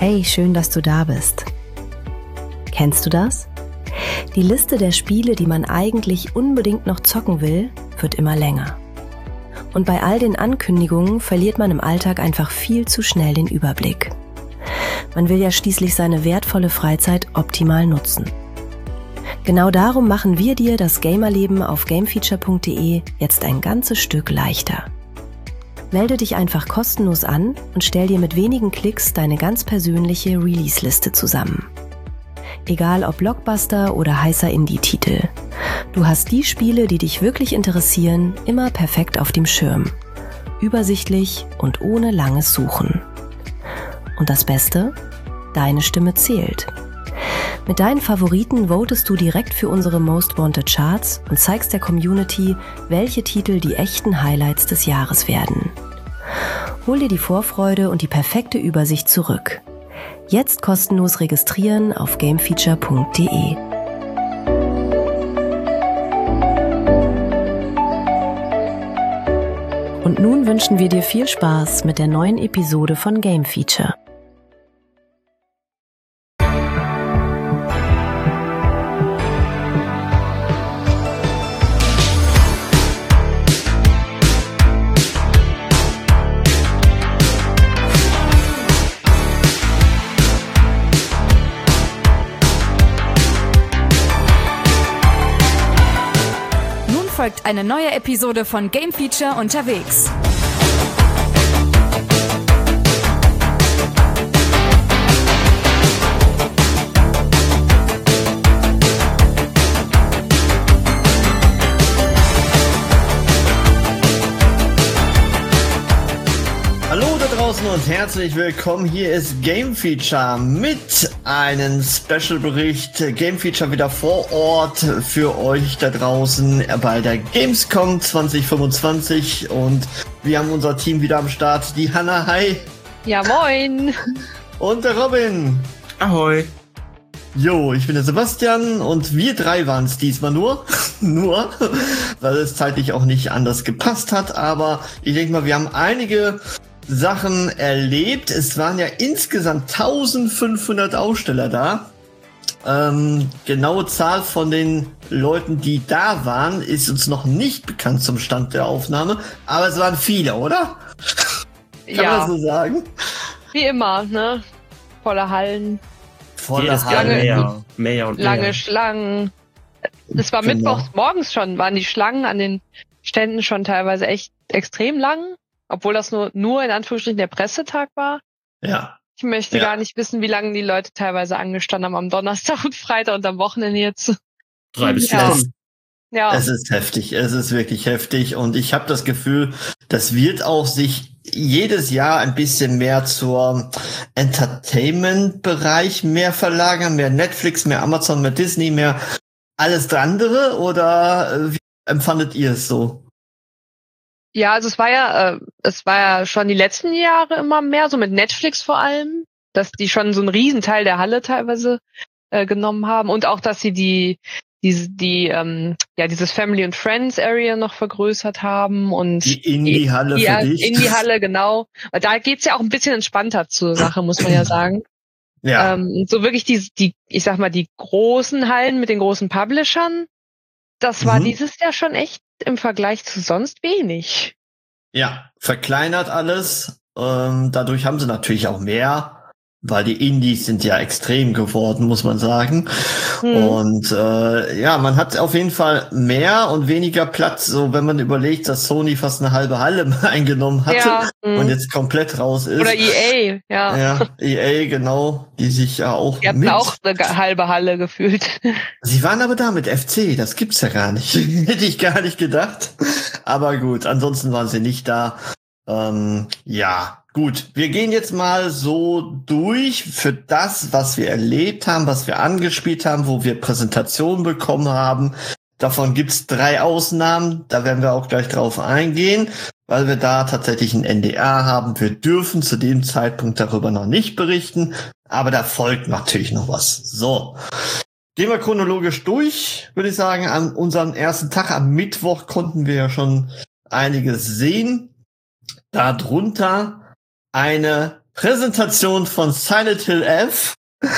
Hey, schön, dass du da bist. Kennst du das? Die Liste der Spiele, die man eigentlich unbedingt noch zocken will, wird immer länger. Und bei all den Ankündigungen verliert man im Alltag einfach viel zu schnell den Überblick. Man will ja schließlich seine wertvolle Freizeit optimal nutzen. Genau darum machen wir dir das Gamerleben auf gamefeature.de jetzt ein ganzes Stück leichter. Melde dich einfach kostenlos an und stell dir mit wenigen Klicks deine ganz persönliche Release-Liste zusammen. Egal ob Blockbuster oder heißer Indie-Titel. Du hast die Spiele, die dich wirklich interessieren, immer perfekt auf dem Schirm. Übersichtlich und ohne langes Suchen. Und das Beste? Deine Stimme zählt. Mit deinen Favoriten votest du direkt für unsere Most Wanted Charts und zeigst der Community, welche Titel die echten Highlights des Jahres werden. Hol dir die Vorfreude und die perfekte Übersicht zurück. Jetzt kostenlos registrieren auf gamefeature.de. Und nun wünschen wir dir viel Spaß mit der neuen Episode von Game Feature. Folgt eine neue Episode von Game Feature unterwegs. Hallo da draußen und herzlich willkommen. Hier ist Game Feature mit einem Special-Bericht. Game Feature wieder vor Ort für euch da draußen bei der Gamescom 2025 und wir haben unser Team wieder am Start. Die Hanna, hi. Ja, moin. Und der Robin. Ahoi. Jo, ich bin der Sebastian und wir drei waren es diesmal nur, weil es zeitlich auch nicht anders gepasst hat, aber ich denke mal, wir haben einige Sachen erlebt. Es waren ja insgesamt 1500 Aussteller da. Genaue Zahl von den Leuten, die da waren, ist uns noch nicht bekannt zum Stand der Aufnahme, aber es waren viele, oder? Kann man so sagen? Wie immer, ne? Volle Hallen. Volle Hallen. Mehr und lange mehr. Schlangen. Es war mittwochs morgens schon, waren die Schlangen an den Ständen schon teilweise echt extrem lang. Obwohl das nur in Anführungsstrichen der Pressetag war. Ja. Ich möchte gar nicht wissen, wie lange die Leute teilweise angestanden haben am Donnerstag und Freitag und am Wochenende jetzt. 3 bis 4 Stunden. Ja. Es ist heftig, es ist wirklich heftig und ich habe das Gefühl, das wird auch sich jedes Jahr ein bisschen mehr zur Entertainment-Bereich mehr verlagern, mehr Netflix, mehr Amazon, mehr Disney, mehr alles andere oder wie empfandet ihr es so? Ja, also es war ja schon die letzten Jahre immer mehr, so mit Netflix vor allem, dass die schon so einen Riesenteil der Halle teilweise genommen haben und auch, dass sie dieses Family and Friends Area noch vergrößert haben und die Indie-Halle für dich. Indie-Halle, genau. Da geht's ja auch ein bisschen entspannter zur Sache, muss man ja sagen. Ja. So wirklich die großen Hallen mit den großen Publishern, das war dieses Jahr schon echt im Vergleich zu sonst wenig. Ja, verkleinert alles. Dadurch haben sie natürlich auch mehr, weil die Indies sind ja extrem geworden, muss man sagen. Und man hat auf jeden Fall mehr und weniger Platz, so wenn man überlegt, dass Sony fast eine halbe Halle eingenommen hatte und jetzt komplett raus ist. Oder EA, ja. Ja, EA, genau, die sich ja auch die hatten auch eine halbe Halle gefühlt. Sie waren aber da mit FC, das gibt's ja gar nicht. Hätte ich gar nicht gedacht. Aber gut, ansonsten waren sie nicht da. Gut, wir gehen jetzt mal so durch für das, was wir erlebt haben, was wir angespielt haben, wo wir Präsentationen bekommen haben. Davon gibt's 3 Ausnahmen, da werden wir auch gleich drauf eingehen, weil wir da tatsächlich ein NDA haben. Wir dürfen zu dem Zeitpunkt darüber noch nicht berichten, aber da folgt natürlich noch was. So, gehen wir chronologisch durch, würde ich sagen. An unserem ersten Tag, am Mittwoch, konnten wir ja schon einiges sehen. Darunter eine Präsentation von Silent Hill F.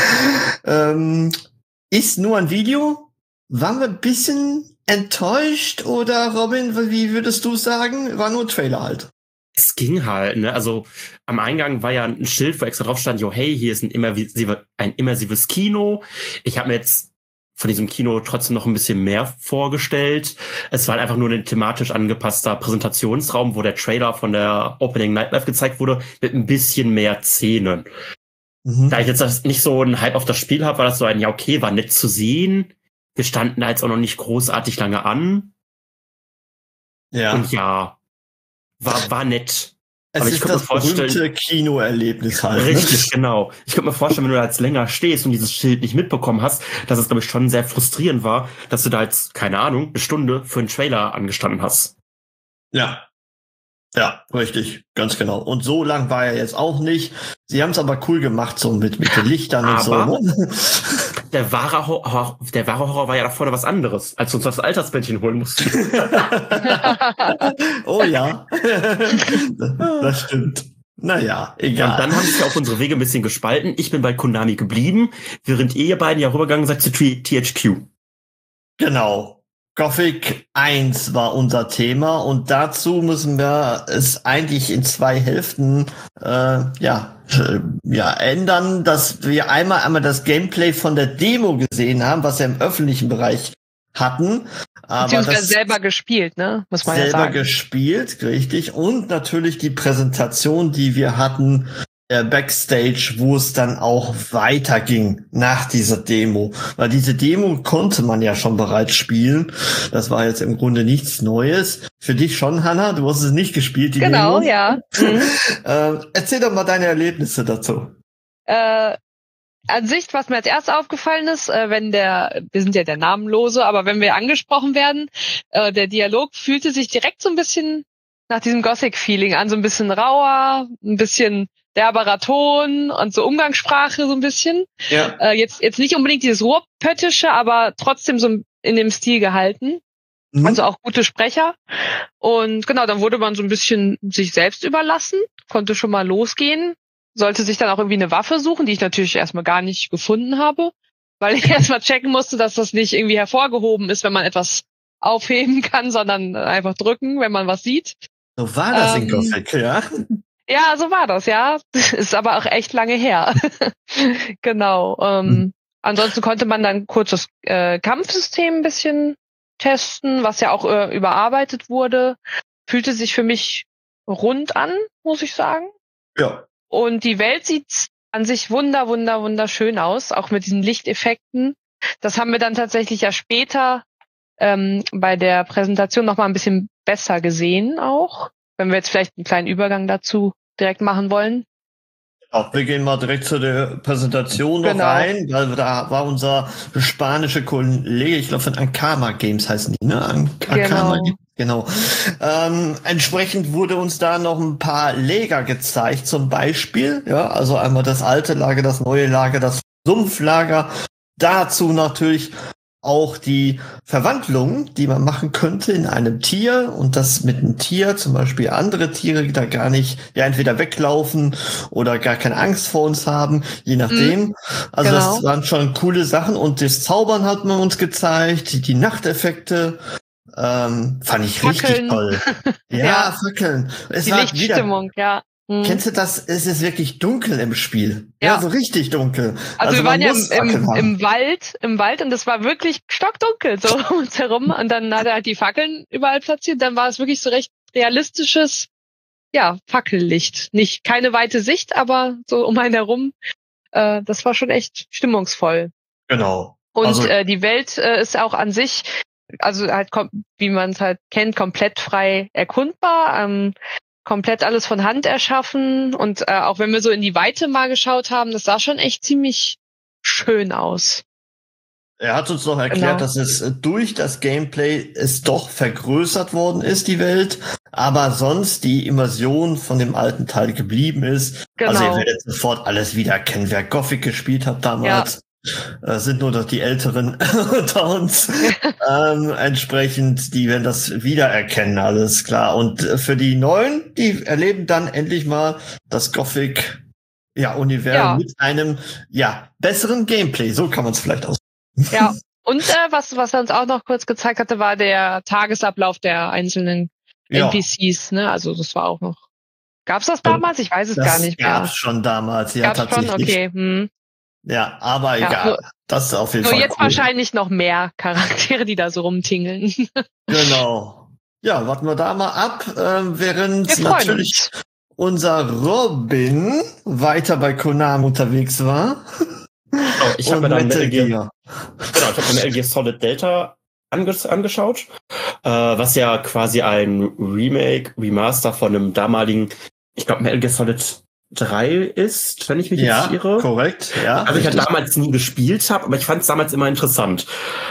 Ist nur ein Video. Waren wir ein bisschen enttäuscht oder Robin, wie würdest du sagen? War nur ein Trailer halt. Es ging halt, ne? Also am Eingang war ja ein Schild, wo extra drauf stand, jo, hey, hier ist ein immersives Kino. Ich habe mir jetzt von diesem Kino trotzdem noch ein bisschen mehr vorgestellt. Es war halt einfach nur ein thematisch angepasster Präsentationsraum, wo der Trailer von der Opening Nightlife gezeigt wurde, mit ein bisschen mehr Szenen. Da ich jetzt nicht so einen Hype auf das Spiel habe, war das so ein, ja okay, war nett zu sehen. Wir standen da jetzt auch noch nicht großartig lange an. Ja. Und ja, war nett. Es aber ich ist könnte das mir vorstellen, berühmte Kinoerlebnis halt. richtig, genau. Ich könnte mir vorstellen, wenn du da jetzt länger stehst und dieses Schild nicht mitbekommen hast, dass es, glaube ich, schon sehr frustrierend war, dass du da jetzt, keine Ahnung, eine Stunde für einen Trailer angestanden hast. Ja. Ja, richtig, ganz genau. Und so lang war er jetzt auch nicht. Sie haben es aber cool gemacht, so mit den Lichtern und so. Ne? Der wahre Horror war ja da vorne was anderes, als wir uns das Altersbändchen holen mussten. Oh ja, das stimmt. Naja, egal. Und dann haben sich ja auch unsere Wege ein bisschen gespalten. Ich bin bei Konami geblieben, während ihr beiden ja rübergegangen seid zu THQ. Genau. Gothic 1 war unser Thema und dazu müssen wir es eigentlich in 2 Hälften ändern, dass wir einmal das Gameplay von der Demo gesehen haben, was wir im öffentlichen Bereich hatten. Aber beziehungsweise selber gespielt, ne? Muss man ja sagen. Selber gespielt, richtig. Und natürlich die Präsentation, die wir hatten, Backstage, wo es dann auch weiterging nach dieser Demo. Weil diese Demo konnte man ja schon bereits spielen. Das war jetzt im Grunde nichts Neues. Für dich schon, Hannah? Du hast es nicht gespielt, die Genau, Demo. ja. Erzähl doch mal deine Erlebnisse dazu. An sich, was mir als erstes aufgefallen ist, wir sind ja der Namenlose, aber wenn wir angesprochen werden, der Dialog fühlte sich direkt so ein bisschen nach diesem Gothic-Feeling an, so ein bisschen rauer, ein bisschen derberer Ton und so Umgangssprache so ein bisschen. Ja. Jetzt nicht unbedingt dieses Ruhrpöttische, aber trotzdem so in dem Stil gehalten. Also auch gute Sprecher. Und genau, dann wurde man so ein bisschen sich selbst überlassen, konnte schon mal losgehen, sollte sich dann auch irgendwie eine Waffe suchen, die ich natürlich erstmal gar nicht gefunden habe, weil ich erstmal checken musste, dass das nicht irgendwie hervorgehoben ist, wenn man etwas aufheben kann, sondern einfach drücken, wenn man was sieht. So war das in Gothic, ja? Ja, so war das, ja. Ist aber auch echt lange her. Genau. Ansonsten konnte man dann kurz das Kampfsystem ein bisschen testen, was ja auch überarbeitet wurde. Fühlte sich für mich rund an, muss ich sagen. Ja. Und die Welt sieht an sich wunderschön aus, auch mit diesen Lichteffekten. Das haben wir dann tatsächlich ja später bei der Präsentation noch mal ein bisschen besser gesehen auch. Wenn wir jetzt vielleicht einen kleinen Übergang dazu direkt machen wollen. Auch wir gehen mal direkt zu der Präsentation noch rein, weil da war unser spanischer Kollege, ich glaube von Ankama Games heißen die, ne? Ankama Games. Genau. Entsprechend wurde uns da noch ein paar Lager gezeigt, zum Beispiel, ja, also einmal das alte Lager, das neue Lager, das Sumpflager. Dazu natürlich auch die Verwandlung, die man machen könnte in einem Tier und das mit einem Tier, zum Beispiel andere Tiere, da gar nicht, ja, entweder weglaufen oder gar keine Angst vor uns haben, je nachdem. Also das waren schon coole Sachen und das Zaubern hat man uns gezeigt, die Nachteffekte, fand ich richtig toll. Ja, Fackeln. Die Lichtstimmung, ja. Kennst du das? Es ist wirklich dunkel im Spiel. Ja, so richtig dunkel. Also wir waren ja im Wald und es war wirklich stockdunkel so um uns herum und dann hat er halt die Fackeln überall platziert. Dann war es wirklich so recht realistisches, ja, Fackellicht. Keine weite Sicht, aber so um einen herum. Das war schon echt stimmungsvoll. Genau. Und also, die Welt ist auch an sich, also halt, wie man es halt kennt, komplett frei erkundbar. Komplett alles von Hand erschaffen und auch wenn wir so in die Weite mal geschaut haben, das sah schon echt ziemlich schön aus. Er hat uns noch erklärt, dass es durch das Gameplay es doch vergrößert worden ist, die Welt, aber sonst die Immersion von dem alten Teil geblieben ist. Genau. Also ihr werdet sofort alles wiedererkennen, wer Gothic gespielt hat damals. Ja. Sind nur noch die Älteren unter uns. Entsprechend, die werden das wiedererkennen, alles klar. Und für die Neuen, die erleben dann endlich mal das Gothic Universum mit einem besseren Gameplay. So kann man es vielleicht aus. Ja. Und was er uns auch noch kurz gezeigt hatte, war der Tagesablauf der einzelnen NPCs. Ne? Also das war auch noch. Gab's das damals? Ich weiß es gar nicht mehr. Gab's schon damals, gab's tatsächlich. Schon? Okay. Ja, aber egal. Das ist auf jeden Fall. Nur jetzt wahrscheinlich noch mehr Charaktere, die da so rumtingeln. Genau. Ja, warten wir da mal ab, während natürlich unser Robin weiter bei Konami unterwegs war. Ich habe mir dann Metal Gear Solid Delta angeschaut, was ja quasi ein Remaster von einem damaligen, ich glaube Metal Gear Solid 3 ist, wenn ich mich jetzt irre. Ja, korrekt. Ja, also ich halt damals nie gespielt habe, aber ich fand es damals immer interessant.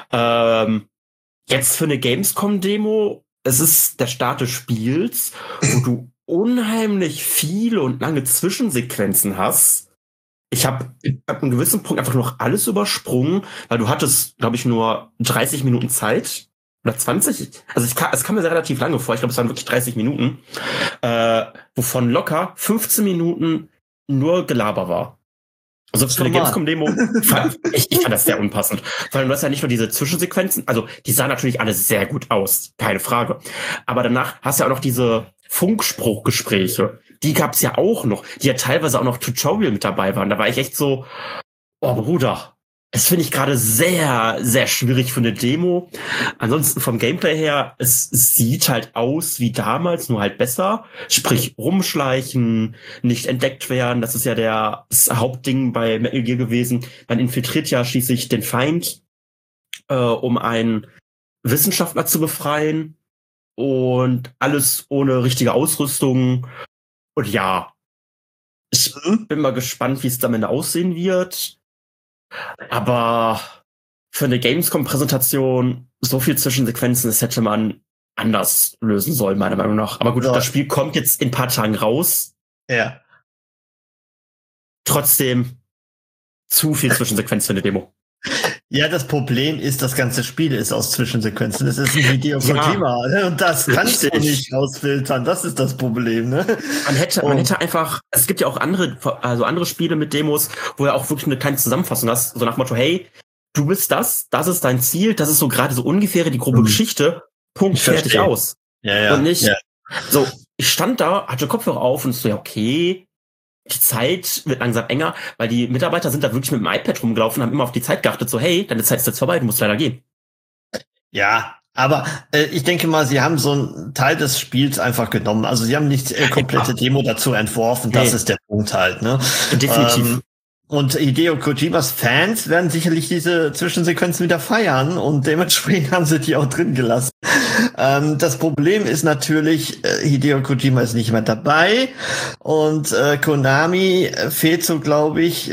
Jetzt für eine Gamescom-Demo, es ist der Start des Spiels, wo du unheimlich viele und lange Zwischensequenzen hast. Ich habe ab einem gewissen Punkt einfach noch alles übersprungen, weil du hattest, glaube ich, nur 30 Minuten Zeit oder 20. Also es kam mir sehr relativ lange vor. Ich glaube, es waren wirklich 30 Minuten, wovon locker 15 Minuten nur Gelaber war. Also für eine Gamescom-Demo, ich fand das sehr unpassend. Vor allem, du hast ja nicht nur diese Zwischensequenzen, also die sahen natürlich alle sehr gut aus, keine Frage. Aber danach hast du ja auch noch diese Funkspruchgespräche. Die gab's ja auch noch, die ja teilweise auch noch Tutorial mit dabei waren. Da war ich echt so, oh Bruder, das finde ich gerade sehr, sehr schwierig für eine Demo. Ansonsten vom Gameplay her, es sieht halt aus wie damals, nur halt besser. Sprich, rumschleichen, nicht entdeckt werden. Das ist ja das Hauptding bei Metal Gear gewesen. Man infiltriert ja schließlich den Feind, um einen Wissenschaftler zu befreien. Und alles ohne richtige Ausrüstung. Und ja, ich bin mal gespannt, wie es am Ende aussehen wird. Aber für eine Gamescom-Präsentation so viel Zwischensequenzen, das hätte man anders lösen sollen, meiner Meinung nach. Aber gut, das Spiel kommt jetzt in ein paar Tagen raus. Ja. Trotzdem zu viel Zwischensequenz für eine Demo. Ja, das Problem ist, das ganze Spiel ist aus Zwischensequenzen. Es ist ein Hideo Kojima, ne? Und das kannst du nicht rausfiltern. Das ist das Problem, ne? Man hätte einfach, es gibt ja auch andere Spiele mit Demos, wo du auch wirklich eine kleine Zusammenfassung hast, so nach Motto, hey, du bist das ist dein Ziel, das ist so gerade so ungefähr die grobe Geschichte, Punkt, fertig aus. Ja. Und nicht, so, ich stand da, hatte Kopfhörer auf und so, ja, okay, die Zeit wird langsam enger, weil die Mitarbeiter sind da wirklich mit dem iPad rumgelaufen, haben immer auf die Zeit geachtet, so, hey, deine Zeit ist jetzt vorbei, du musst leider gehen. Ja, aber ich denke mal, sie haben so einen Teil des Spiels einfach genommen. Also sie haben nicht komplette Demo dazu entworfen, das ist der Punkt halt, ne? Definitiv. Und Hideo Kojimas Fans werden sicherlich diese Zwischensequenzen wieder feiern und dementsprechend haben sie die auch drin gelassen. Das Problem ist natürlich, Hideo Kojima ist nicht mehr dabei und Konami fehlt so, glaube ich,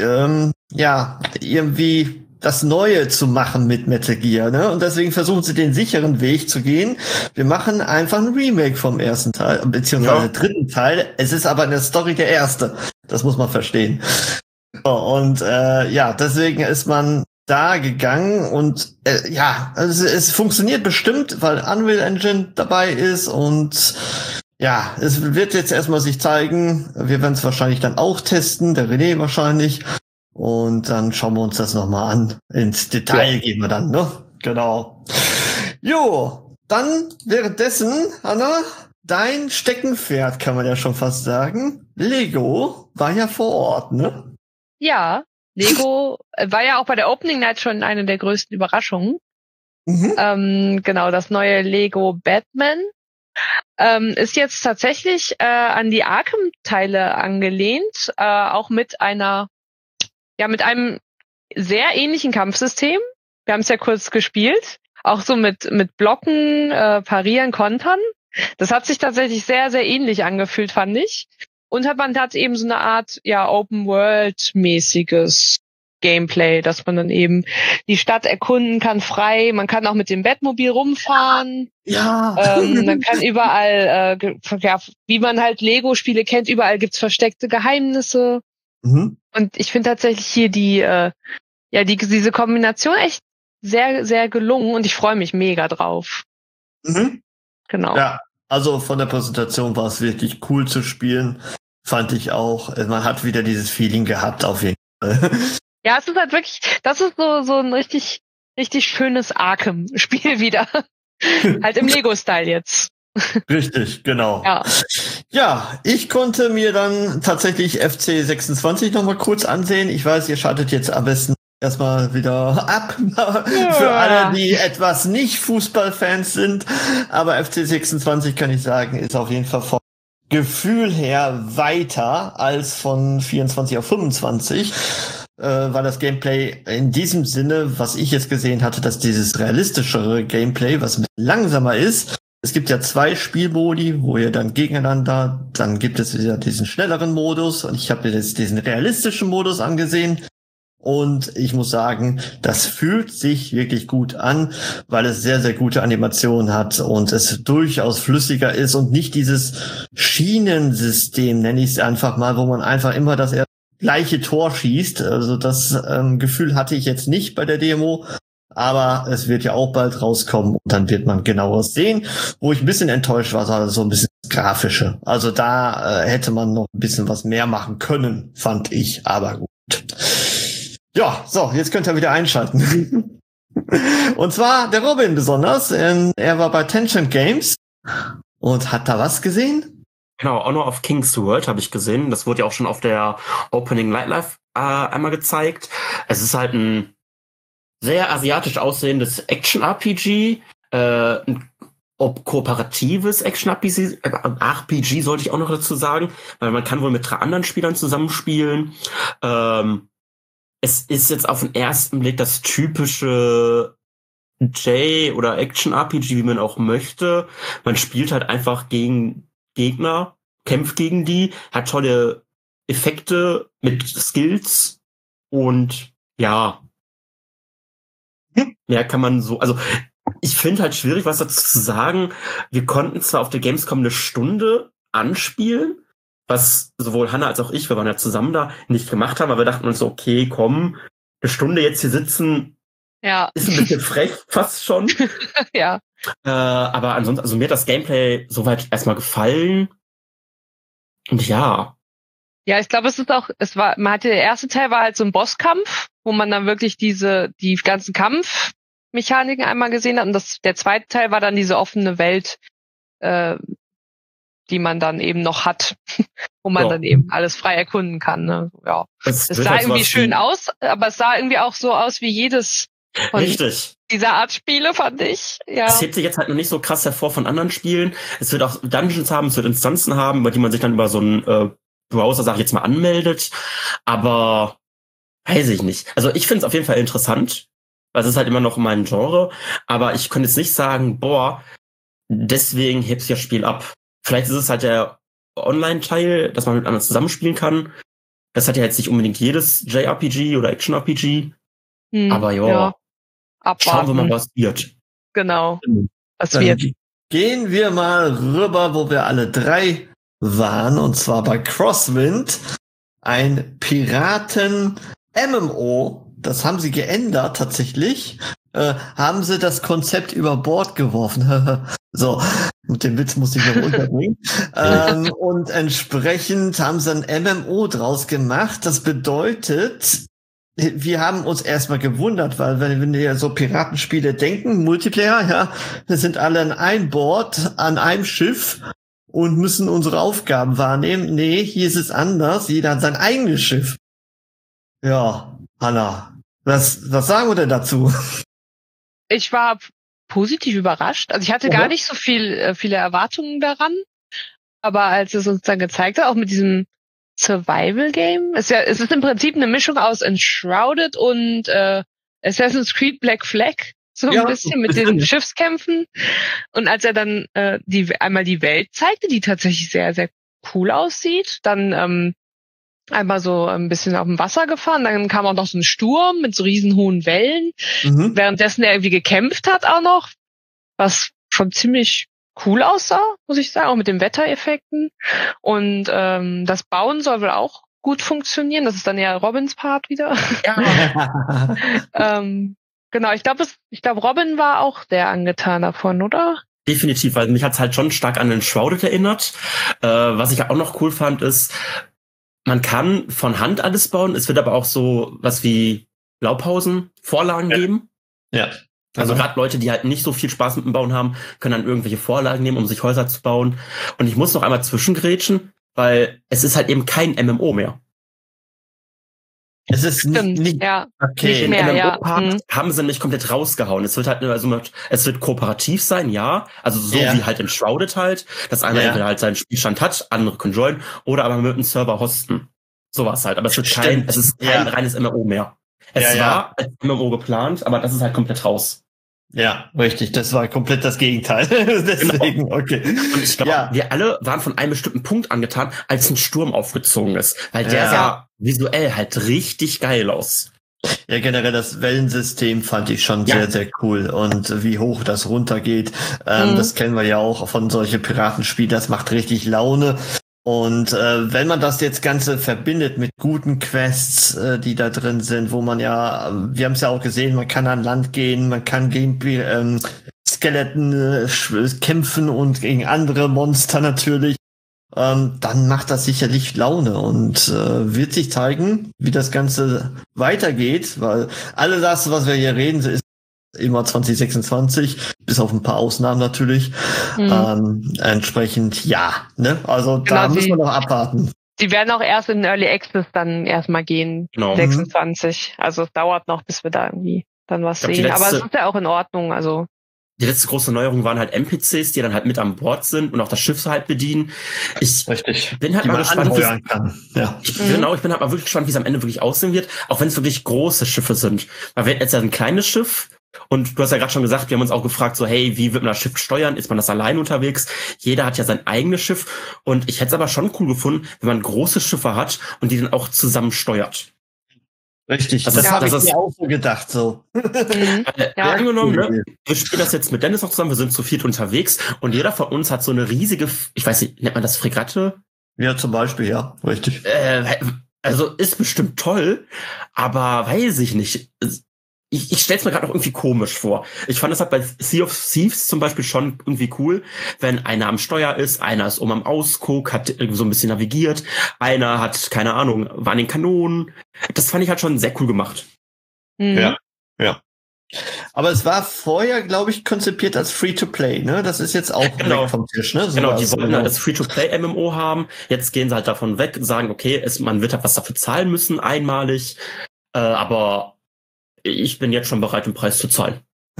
irgendwie das Neue zu machen mit Metal Gear, ne? Und deswegen versuchen sie den sicheren Weg zu gehen. Wir machen einfach ein Remake vom ersten Teil, beziehungsweise dritten Teil. Es ist aber in der Story der erste. Das muss man verstehen. Und deswegen ist man da gegangen und also es funktioniert bestimmt, weil Unreal Engine dabei ist und ja, es wird jetzt erstmal sich zeigen. Wir werden es wahrscheinlich dann auch testen, der René wahrscheinlich. Und dann schauen wir uns das nochmal an. Ins Detail gehen wir dann, ne? Genau. Jo, dann währenddessen, Anna, dein Steckenpferd, kann man ja schon fast sagen. Lego war ja vor Ort, ne? Ja, Lego war ja auch bei der Opening Night schon eine der größten Überraschungen. Genau, das neue Lego Batman ist jetzt tatsächlich an die Arkham-Teile angelehnt, auch mit einem sehr ähnlichen Kampfsystem. Wir haben es ja kurz gespielt, auch so mit Blocken, Parieren, Kontern. Das hat sich tatsächlich sehr, sehr ähnlich angefühlt, fand ich. Und man hat eben so eine Art, Open-World-mäßiges Gameplay, dass man dann eben die Stadt erkunden kann, frei. Man kann auch mit dem Batmobil rumfahren. Ja. Man kann überall, wie man halt Lego-Spiele kennt, überall gibt's versteckte Geheimnisse. Und ich finde tatsächlich hier diese Kombination echt sehr, sehr gelungen und ich freue mich mega drauf. Genau. Ja. Also von der Präsentation war es wirklich cool zu spielen. fand ich auch. Man hat wieder dieses Feeling gehabt, auf jeden Fall. Ja, es ist halt wirklich, das ist so ein richtig schönes Arkham-Spiel wieder. Halt im Lego-Style jetzt. Richtig, genau. Ja. Ja, ich konnte mir dann tatsächlich FC 26 nochmal kurz ansehen. Ich weiß, ihr schaltet jetzt am besten erstmal wieder ab für alle, die etwas nicht Fußballfans sind. Aber FC 26 kann ich sagen, ist auf jeden Fall vom Gefühl her weiter als von 24 auf 25. Weil das Gameplay in diesem Sinne, was ich jetzt gesehen hatte, dass dieses realistischere Gameplay, was ein bisschen langsamer ist. Es gibt ja 2 Spielmodi, wo ihr dann gegeneinander, dann gibt es wieder diesen schnelleren Modus und ich habe mir jetzt diesen realistischen Modus angesehen und ich muss sagen, das fühlt sich wirklich gut an, weil es sehr, sehr gute Animationen hat und es durchaus flüssiger ist und nicht dieses Schienensystem, nenne ich es einfach mal, wo man einfach immer das gleiche Tor schießt. Also das Gefühl hatte ich jetzt nicht bei der Demo. Aber es wird ja auch bald rauskommen und dann wird man genaueres sehen. Wo ich ein bisschen enttäuscht war, war so ein bisschen das Grafische. Also da hätte man noch ein bisschen was mehr machen können, fand ich. Aber gut. Ja, so, jetzt könnt ihr wieder einschalten. Und zwar der Robin besonders. Er war bei Tencent Games und hat da was gesehen? Genau, Honor of Kings World habe ich gesehen. Das wurde ja auch schon auf der Opening Nightlife einmal gezeigt. Es ist halt ein sehr asiatisch aussehendes Action-RPG, ein kooperatives Action-RPG sollte ich auch noch dazu sagen, weil man kann wohl mit 3 anderen Spielern zusammenspielen. Es ist jetzt auf den ersten Blick das typische oder Action-RPG, wie man auch möchte. Man spielt halt einfach gegen Gegner, kämpft gegen die, hat tolle Effekte mit Skills und ja, mehr kann man so, also ich finde halt schwierig, was dazu zu sagen. Wir konnten zwar auf der Gamescom eine Stunde anspielen, was sowohl Hannah als auch ich, wir waren ja zusammen da, nicht gemacht haben, aber wir dachten uns so, okay, komm, eine Stunde jetzt hier sitzen, ist ein bisschen frech, fast schon. Ja. Aber ansonsten, also mir hat das Gameplay soweit erstmal gefallen. Und ja. Ja, ich glaube, der erste Teil war halt so ein Bosskampf, wo man dann wirklich die ganzen Kampfmechaniken einmal gesehen hat. Und der zweite Teil war dann diese offene Welt, die man dann eben noch hat, wo man dann eben alles frei erkunden kann. Ne? Ja. Es sah halt irgendwie schön aus, aber es sah irgendwie auch so aus wie jedes von dieser Art Spiele, fand ich. Ja. Es hebt sich jetzt halt noch nicht so krass hervor von anderen Spielen. Es wird auch Dungeons haben, es wird Instanzen haben, über die man sich dann über so einen Browser, sag ich jetzt mal, anmeldet. Aber weiß ich nicht. Also ich finde es auf jeden Fall interessant, weil es ist halt immer noch mein Genre. Aber ich könnte jetzt nicht sagen, deswegen hebt sich das Spiel ab. Vielleicht ist es halt der Online-Teil, dass man mit anderen zusammenspielen kann. Das hat ja jetzt nicht unbedingt jedes JRPG oder Action-RPG. Aber ja. Schauen wir mal, was wird. Genau. Was Dann wird. Gehen wir mal rüber, wo wir alle 3 waren, und zwar bei Crosswind. Ein Piraten-MMO. Das haben sie geändert tatsächlich. Haben sie das Konzept über Bord geworfen. So, mit dem Witz muss ich noch unterbringen. Und entsprechend haben sie ein MMO draus gemacht. Das bedeutet, wir haben uns erstmal gewundert, weil wenn wir so Piratenspiele denken, Multiplayer, ja, wir sind alle an einem Board, an einem Schiff und müssen unsere Aufgaben wahrnehmen. Nee, hier ist es anders. Jeder hat sein eigenes Schiff. Ja, Hannah, was sagen wir denn dazu? Ich war positiv überrascht. Also ich hatte gar nicht so viele Erwartungen daran. Aber als es uns dann gezeigt hat, auch mit diesem Survival-Game, es ist im Prinzip eine Mischung aus Enshrouded und Assassin's Creed Black Flag, so ein bisschen mit den Schiffskämpfen. Und als er dann einmal die Welt zeigte, die tatsächlich sehr, sehr cool aussieht, dann einmal so ein bisschen auf dem Wasser gefahren, dann kam auch noch so ein Sturm mit so riesen hohen Wellen, währenddessen er irgendwie gekämpft hat auch noch, was schon ziemlich cool aussah, muss ich sagen, auch mit den Wettereffekten. Und das Bauen soll wohl auch gut funktionieren. Das ist dann ja Robins Part wieder. Ja. Genau, ich glaube, Robin war auch der angetan davon, oder? Definitiv, weil mich hat's halt schon stark an den Shrouded erinnert. Was ich auch noch cool fand, ist, man kann von Hand alles bauen. Es wird aber auch so was wie Blaupausen, Vorlagen geben. Ja. Also gerade Leute, die halt nicht so viel Spaß mit dem Bauen haben, können dann irgendwelche Vorlagen nehmen, um sich Häuser zu bauen. Und ich muss noch einmal zwischengrätschen, weil es ist halt eben kein MMO mehr. Es ist nicht ja. okay. Nicht mehr, ja. Haben sie nicht komplett rausgehauen. Es wird halt, also es wird kooperativ sein, ja. Also so wie halt in Shrouded halt, dass einer entweder halt seinen Spielstand hat, andere können joinen, oder aber mit einem Server hosten. Sowas halt. Aber es ist kein reines MMO mehr. Es war als MMO geplant, aber das ist halt komplett raus. Ja, richtig. Das war komplett das Gegenteil. Deswegen, okay. Und ich glaube, wir alle waren von einem bestimmten Punkt angetan, als ein Sturm aufgezogen ist. Weil der sah visuell halt richtig geil aus. Ja, generell das Wellensystem fand ich schon sehr, sehr cool. Und wie hoch das runtergeht, das kennen wir ja auch von solchen Piratenspielen. Das macht richtig Laune. Und wenn man das jetzt Ganze verbindet mit guten Quests, die da drin sind, wo man ja, wir haben es ja auch gesehen, man kann an Land gehen, man kann gegen Skeletten kämpfen und gegen andere Monster natürlich, dann macht das sicherlich Laune und wird sich zeigen, wie das Ganze weitergeht, weil alle das, was wir hier reden, ist immer 2026, bis auf ein paar Ausnahmen natürlich. Entsprechend ne? Also da müssen wir noch abwarten. Die werden auch erst in Early Access dann erstmal gehen, 26. Also es dauert noch, bis wir da irgendwie dann was sehen. Aber es ist ja auch in Ordnung. Also die letzte große Neuerung waren halt NPCs, die dann halt mit an Bord sind und auch das Schiff halt bedienen. Ich bin halt mal gespannt, ich bin halt mal wirklich gespannt, wie es am Ende wirklich aussehen wird, auch wenn es wirklich große Schiffe sind. Weil wir jetzt ja ein kleines Schiff. Und du hast ja gerade schon gesagt, wir haben uns auch gefragt, so, hey, wie wird man das Schiff steuern? Ist man das allein unterwegs? Jeder hat ja sein eigenes Schiff. Und ich hätte es aber schon cool gefunden, wenn man große Schiffe hat und die dann auch zusammen steuert. Richtig, das habe ich mir auch so gedacht, so. Angenommen, ne? Wir spielen das jetzt mit Dennis noch zusammen, wir sind zu viert unterwegs und jeder von uns hat so eine riesige, ich weiß nicht, nennt man das Fregatte? Ja, zum Beispiel, ja, richtig. Also ist bestimmt toll, aber weiß ich nicht. Ich stell's mir gerade noch irgendwie komisch vor. Ich fand das halt bei Sea of Thieves zum Beispiel schon irgendwie cool, wenn einer am Steuer ist, einer ist am Ausguck, hat irgendwie so ein bisschen navigiert, einer hat, keine Ahnung, war an den Kanonen. Das fand ich halt schon sehr cool gemacht. Ja. Aber es war vorher, glaube ich, konzipiert als Free-to-Play, ne? Das ist jetzt auch weg vom Tisch, ne? Genau, die wollten halt das Free-to-Play-MMO haben. Jetzt gehen sie halt davon weg und sagen, okay, man wird halt was dafür zahlen müssen, einmalig, aber ich bin jetzt schon bereit, den Preis zu zahlen.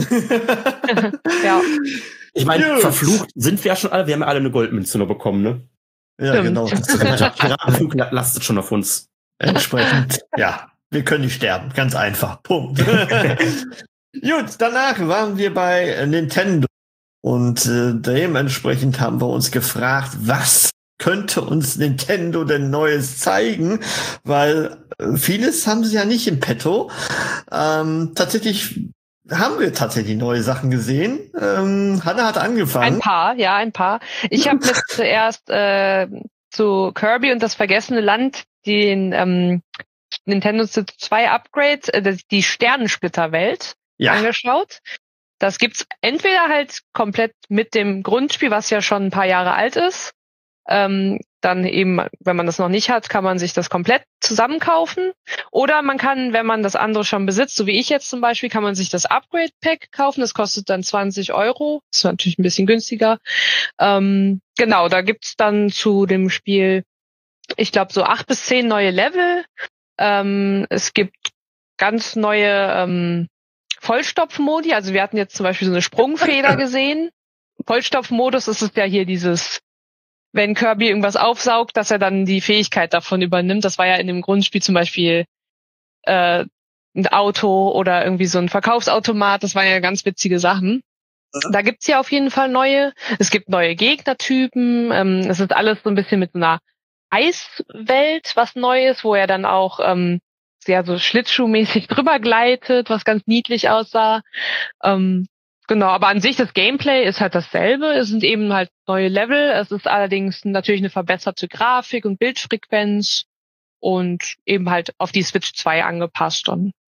Ja. Ich meine, verflucht sind wir ja schon alle. Wir haben ja alle eine Goldmünze nur bekommen, ne? Ja, genau. Piratenflug lastet schon auf uns. Entsprechend, wir können nicht sterben. Ganz einfach. Punkt. Gut, danach waren wir bei Nintendo. Und dementsprechend haben wir uns gefragt, was könnte uns Nintendo denn Neues zeigen? Weil vieles haben sie ja nicht im Petto. Tatsächlich haben wir tatsächlich neue Sachen gesehen. Hanna hat angefangen. Ein paar. Ich habe mit zuerst zu Kirby und das vergessene Land den Nintendo Switch 2 Upgrade, die Sternensplitterwelt angeschaut. Das gibt's entweder halt komplett mit dem Grundspiel, was ja schon ein paar Jahre alt ist. Dann eben, wenn man das noch nicht hat, kann man sich das komplett zusammenkaufen. Oder man kann, wenn man das andere schon besitzt, so wie ich jetzt zum Beispiel, kann man sich das Upgrade-Pack kaufen. Das kostet dann 20 €. Das ist natürlich ein bisschen günstiger. Genau, da gibt's dann zu dem Spiel, ich glaube, so 8 bis 10 neue Level. Es gibt ganz neue Vollstopf-Modi. Also wir hatten jetzt zum Beispiel so eine Sprungfeder gesehen. Vollstopf-Modus ist es ja hier dieses, wenn Kirby irgendwas aufsaugt, dass er dann die Fähigkeit davon übernimmt. Das war ja in dem Grundspiel zum Beispiel ein Auto oder irgendwie so ein Verkaufsautomat. Das waren ja ganz witzige Sachen. Da gibt's ja auf jeden Fall neue. Es gibt neue Gegnertypen. Es ist alles so ein bisschen mit so einer Eiswelt was Neues, wo er dann auch so schlittschuhmäßig drüber gleitet, was ganz niedlich aussah. Genau, aber an sich das Gameplay ist halt dasselbe. Es sind eben halt neue Level. Es ist allerdings natürlich eine verbesserte Grafik und Bildfrequenz und eben halt auf die Switch 2 angepasst. Und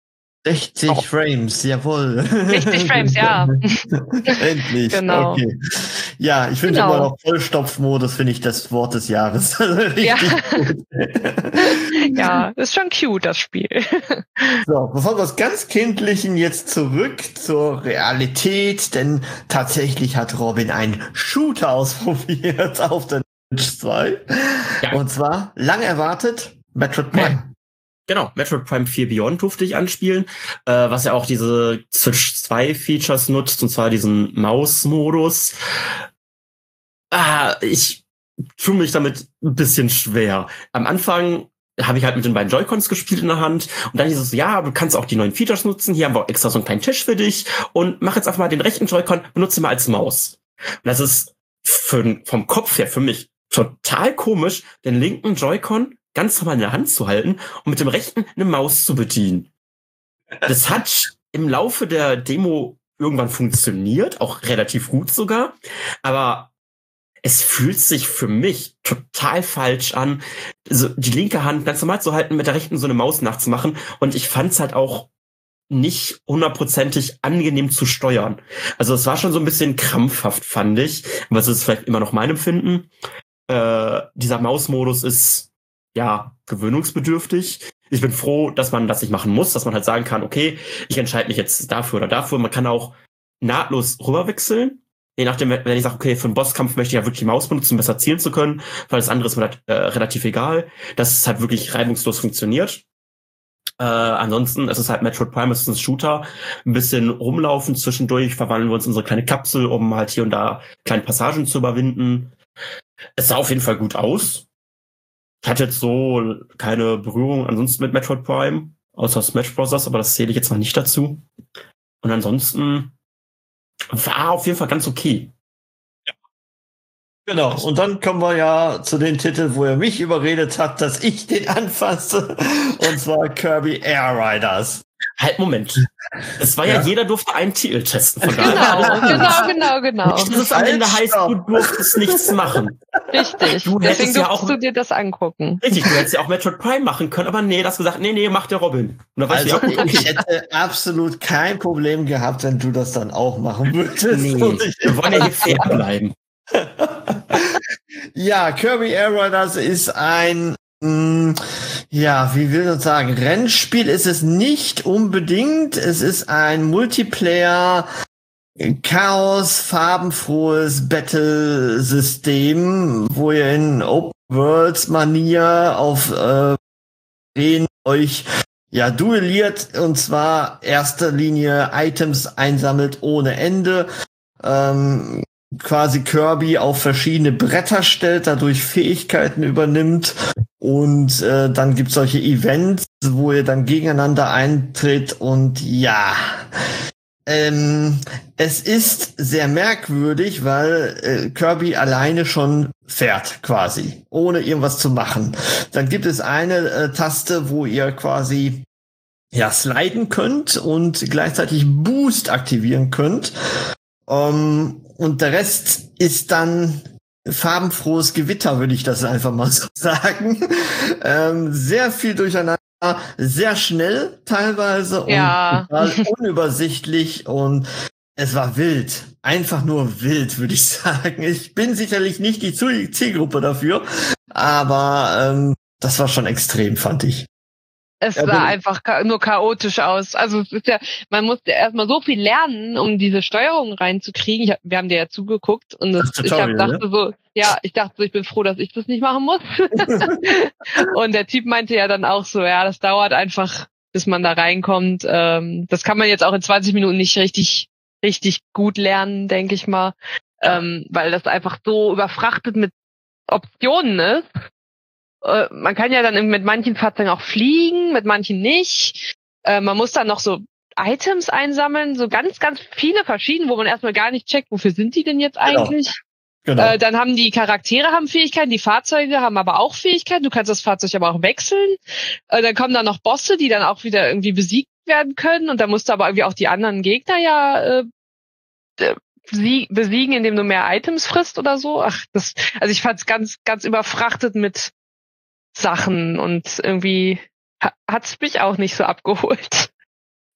60 Frames, jawohl. 60 Frames, ja. Endlich, Genau. Okay. Ja, ich finde Genau. immer noch Vollstopfmodus, finde ich das Wort des Jahres. Richtig Ja. gut. Ja, ist schon cute, das Spiel. So, bevor wir aus ganz Kindlichen jetzt zurück zur Realität, denn tatsächlich hat Robin einen Shooter ausprobiert auf der Switch 2. Ja. Und zwar, lang erwartet, Metroid Prime. Genau, Metroid Prime 4 Beyond durfte ich anspielen, was ja auch diese Switch 2 Features nutzt, und zwar diesen Maus-Modus. Ich tue mich damit ein bisschen schwer. Am Anfang habe ich halt mit den beiden Joy-Cons gespielt in der Hand und dann hieß es, ja, du kannst auch die neuen Features nutzen, hier haben wir auch extra so einen kleinen Tisch für dich und mach jetzt einfach mal den rechten Joy-Con, benutze ihn mal als Maus. Und das ist vom Kopf her für mich total komisch, den linken Joy-Con ganz normal in der Hand zu halten und mit dem rechten eine Maus zu bedienen. Das hat im Laufe der Demo irgendwann funktioniert, auch relativ gut sogar, aber es fühlt sich für mich total falsch an, so die linke Hand ganz normal zu halten, mit der rechten so eine Maus nachzumachen, und ich fand's halt auch nicht 100%ig angenehm zu steuern. Also es war schon so ein bisschen krampfhaft, fand ich, aber es ist vielleicht immer noch mein Empfinden. Dieser Mausmodus ist ja gewöhnungsbedürftig. Ich bin froh, dass man das nicht machen muss, dass man halt sagen kann, okay, ich entscheide mich jetzt dafür oder dafür. Man kann auch nahtlos rüberwechseln. Je nachdem, wenn ich sage, okay, für einen Bosskampf möchte ich ja wirklich die Maus benutzen, um besser zielen zu können, weil das andere ist mir halt, relativ egal. Dass es halt wirklich reibungslos funktioniert. Ansonsten, es ist halt Metroid Prime, es ist ein Shooter. Ein bisschen rumlaufen zwischendurch, verwandeln wir uns in unsere kleine Kapsel, um halt hier und da kleine Passagen zu überwinden. Es sah auf jeden Fall gut aus. Ich hatte jetzt so keine Berührung ansonsten mit Metroid Prime, außer Smash Bros., aber das zähle ich jetzt noch nicht dazu. Und ansonsten war auf jeden Fall ganz okay. Genau, und dann kommen wir ja zu den Titeln, wo er mich überredet hat, dass ich den anfasse, und zwar Kirby Air Riders. Halt, Moment. Es war ja, jeder durfte einen Titel testen. Von Genau. Nicht, dass es am Ende heißt, du durftest nichts machen. Richtig. Deswegen durftest du dir das angucken. Richtig, du hättest ja auch Metroid Prime machen können, aber nee, du hast gesagt, nee, macht der Robin. Und Also ja, okay. Ich hätte absolut kein Problem gehabt, wenn du das dann auch machen würdest. Nee, wir wollen ja hier fair bleiben. Ja, Kirby Air Riders ist ein, wie will man sagen, Rennspiel ist es nicht unbedingt. Es ist ein Multiplayer Chaos, farbenfrohes Battle-System, wo ihr in Open-Worlds-Manier auf euch duelliert, und zwar erster Linie Items einsammelt ohne Ende, quasi Kirby auf verschiedene Bretter stellt, dadurch Fähigkeiten übernimmt, und dann gibt's solche Events, wo ihr dann gegeneinander eintritt, und es ist sehr merkwürdig, weil Kirby alleine schon fährt, quasi, ohne irgendwas zu machen. Dann gibt es eine Taste, wo ihr quasi sliden könnt und gleichzeitig Boost aktivieren könnt. Und der Rest ist dann farbenfrohes Gewitter, würde ich das einfach mal so sagen. Sehr viel durcheinander, sehr schnell teilweise und total unübersichtlich, und es war wild. Einfach nur wild, würde ich sagen. Ich bin sicherlich nicht die Zielgruppe dafür, aber das war schon extrem, fand ich. Es sah einfach nur chaotisch aus. Also es ist man musste erstmal so viel lernen, um diese Steuerung reinzukriegen. Wir haben dir ja zugeguckt, und ich dachte, ich bin froh, dass ich das nicht machen muss. Und der Typ meinte ja dann auch so, das dauert einfach, bis man da reinkommt. Das kann man jetzt auch in 20 Minuten nicht richtig gut lernen, denke ich mal, weil das einfach so überfrachtet mit Optionen ist. Man kann ja dann mit manchen Fahrzeugen auch fliegen, mit manchen nicht. Man muss dann noch so Items einsammeln, so ganz, ganz viele verschiedene, wo man erstmal gar nicht checkt, wofür sind die denn jetzt eigentlich? Genau. Dann haben die Charaktere Fähigkeiten, die Fahrzeuge haben aber auch Fähigkeiten. Du kannst das Fahrzeug aber auch wechseln. Dann kommen da noch Bosse, die dann auch wieder irgendwie besiegt werden können. Und da musst du aber irgendwie auch die anderen Gegner besiegen, indem du mehr Items frisst oder so. Also ich fand's ganz, ganz überfrachtet mit Sachen, und irgendwie hat's mich auch nicht so abgeholt.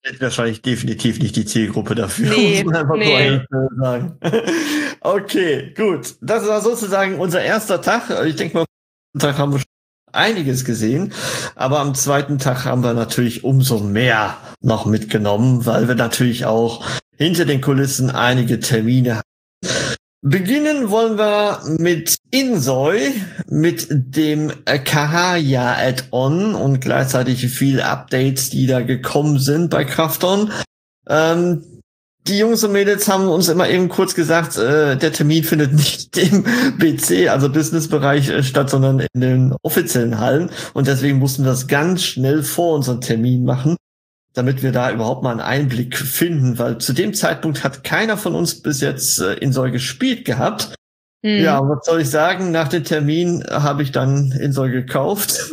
Ist wahrscheinlich definitiv nicht die Zielgruppe dafür, Nee, muss man einfach nee. nur sagen. Okay, gut. Das war sozusagen unser erster Tag. Ich denke mal, am Tag haben wir schon einiges gesehen, aber am zweiten Tag haben wir natürlich umso mehr noch mitgenommen, weil wir natürlich auch hinter den Kulissen einige Termine haben. Beginnen wollen wir mit Insoi, mit dem Kahaja-Add-on und gleichzeitig viele Updates, die da gekommen sind bei Krafton. Die Jungs und Mädels haben uns immer eben kurz gesagt, der Termin findet nicht im BC, also Businessbereich, statt, sondern in den offiziellen Hallen. Und deswegen mussten wir das ganz schnell vor unserem Termin machen, damit wir da überhaupt mal einen Einblick finden, weil zu dem Zeitpunkt hat keiner von uns bis jetzt Insoi gespielt gehabt. Ja, was soll ich sagen? Nach dem Termin habe ich dann Insoi gekauft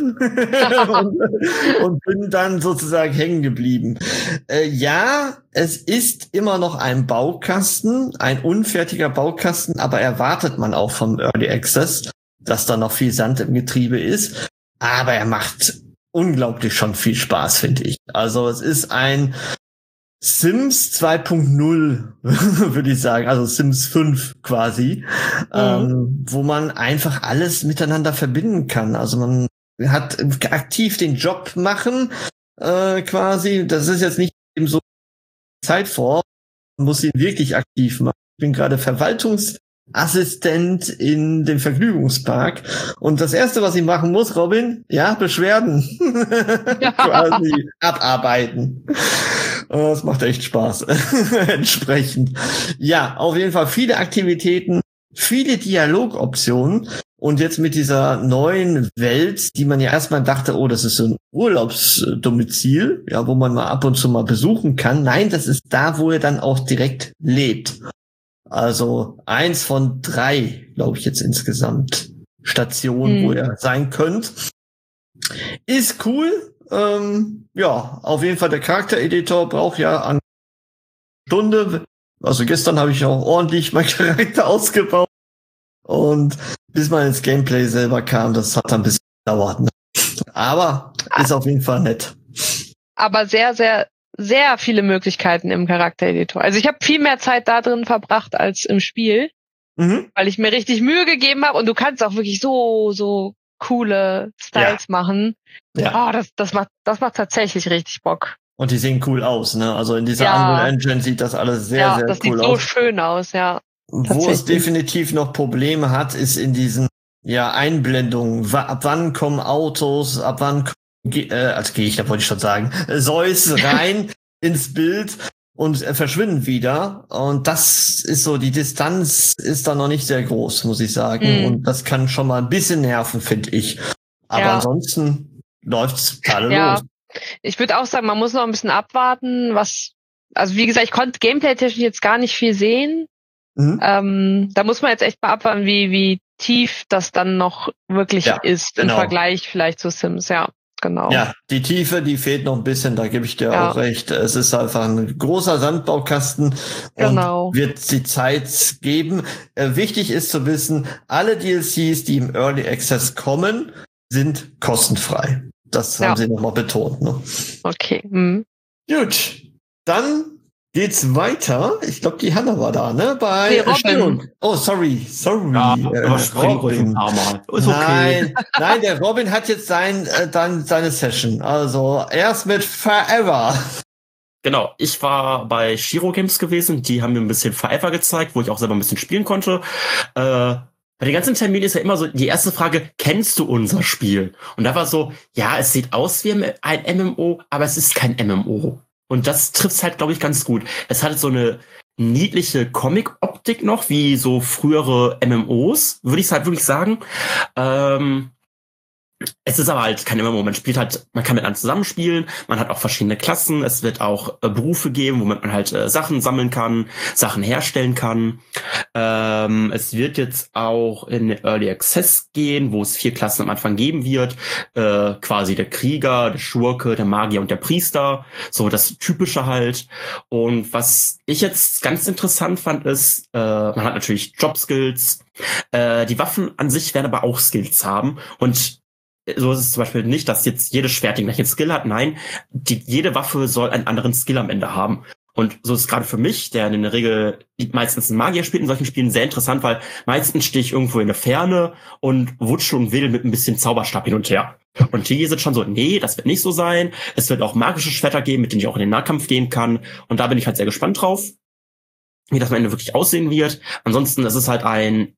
und bin dann sozusagen hängen geblieben. Ja, es ist immer noch ein Baukasten, ein unfertiger Baukasten, aber erwartet man auch vom Early Access, dass da noch viel Sand im Getriebe ist. Aber er macht unglaublich schon viel Spaß, finde ich. Also es ist ein Sims 2.0, würde ich sagen, also Sims 5 quasi, wo man einfach alles miteinander verbinden kann. Also man hat aktiv den Job machen, quasi. Das ist jetzt nicht eben so Zeit vor, man muss ihn wirklich aktiv machen. Ich bin gerade Verwaltungsassistent in dem Vergnügungspark und das Erste, was ich machen muss, Robin, ja, Beschwerden quasi abarbeiten. Das macht echt Spaß. Entsprechend. Ja, auf jeden Fall viele Aktivitäten, viele Dialogoptionen und jetzt mit dieser neuen Welt, die man ja erstmal dachte, oh, das ist so ein Urlaubsdomizil, ja, wo man mal ab und zu mal besuchen kann. Nein, das ist da, wo er dann auch direkt lebt. Also 1 von 3, glaube ich, jetzt insgesamt Stationen, wo ihr sein könnt. Ist cool. Ja, auf jeden Fall der Charaktereditor braucht ja eine Stunde. Also gestern habe ich auch ordentlich meinen Charakter ausgebaut. Und bis man ins Gameplay selber kam, das hat ein bisschen gedauert. Ne? Aber ist auf jeden Fall nett. Aber sehr, sehr, sehr viele Möglichkeiten im Charaktereditor. Also ich habe viel mehr Zeit da drin verbracht als im Spiel, weil ich mir richtig Mühe gegeben habe. Und du kannst auch wirklich so coole Styles machen. Ja. Oh, das macht tatsächlich richtig Bock. Und die sehen cool aus, ne? Also in dieser Unreal Engine sieht das alles sehr, sehr cool aus. Das sieht so schön aus, ja. Wo es definitiv noch Probleme hat, ist in diesen Einblendungen. Ab wann kommen Autos, ab wann als Gegner wollte ich schon sagen, Zeus rein ins Bild und verschwinden wieder. Und das ist so, die Distanz ist da noch nicht sehr groß, muss ich sagen. Und das kann schon mal ein bisschen nerven, finde ich. Aber ansonsten läuft's alle los. Ich würde auch sagen, man muss noch ein bisschen abwarten, also wie gesagt, ich konnte gameplay-technisch jetzt gar nicht viel sehen. Da muss man jetzt echt mal abwarten, wie tief das dann noch wirklich ist im Vergleich vielleicht zu Sims, genau. Ja, die Tiefe, die fehlt noch ein bisschen, da gebe ich dir auch recht. Es ist einfach ein großer Sandbaukasten und wird die Zeit geben. Wichtig ist zu wissen, alle DLCs, die im Early Access kommen, sind kostenfrei. Das haben sie nochmal betont. Ne? Okay. Gut, dann geht's weiter. Ich glaube, die Hanna war da, ne? Bei Robin. Oh, sorry. Ja, Robin. Ist okay. Nein, der Robin hat jetzt seine Session. Also erst mit Forever. Genau, ich war bei Shiro Games gewesen. Die haben mir ein bisschen Forever gezeigt, wo ich auch selber ein bisschen spielen konnte. Bei den ganzen Terminen ist ja immer so die erste Frage, kennst du unser Spiel? Und da war so, ja, es sieht aus wie ein MMO, aber es ist kein MMO. Und das trifft's halt, glaube ich, ganz gut. Es hat so eine niedliche Comic-Optik noch, wie so frühere MMOs, würde ich halt wirklich sagen. Es ist aber halt kein MMO. Man kann miteinander zusammenspielen, man hat auch verschiedene Klassen, es wird auch Berufe geben, womit man halt Sachen sammeln kann, Sachen herstellen kann. Es wird jetzt auch in Early Access gehen, wo es 4 Klassen am Anfang geben wird. Quasi der Krieger, der Schurke, der Magier und der Priester. So das Typische halt. Und was ich jetzt ganz interessant fand, ist, man hat natürlich Job-Skills. Die Waffen an sich werden aber auch Skills haben. Und so ist es zum Beispiel nicht, dass jetzt jedes Schwert den gleichen Skill hat. Nein, jede Waffe soll einen anderen Skill am Ende haben. Und so ist es gerade für mich, der in der Regel meistens einen Magier spielt in solchen Spielen, sehr interessant, weil meistens stehe ich irgendwo in der Ferne und wutsche und wedel mit ein bisschen Zauberstab hin und her. Und hier sind schon so, nee, das wird nicht so sein. Es wird auch magische Schwerter geben, mit denen ich auch in den Nahkampf gehen kann. Und da bin ich halt sehr gespannt drauf, wie das am Ende wirklich aussehen wird. Ansonsten ist es halt ein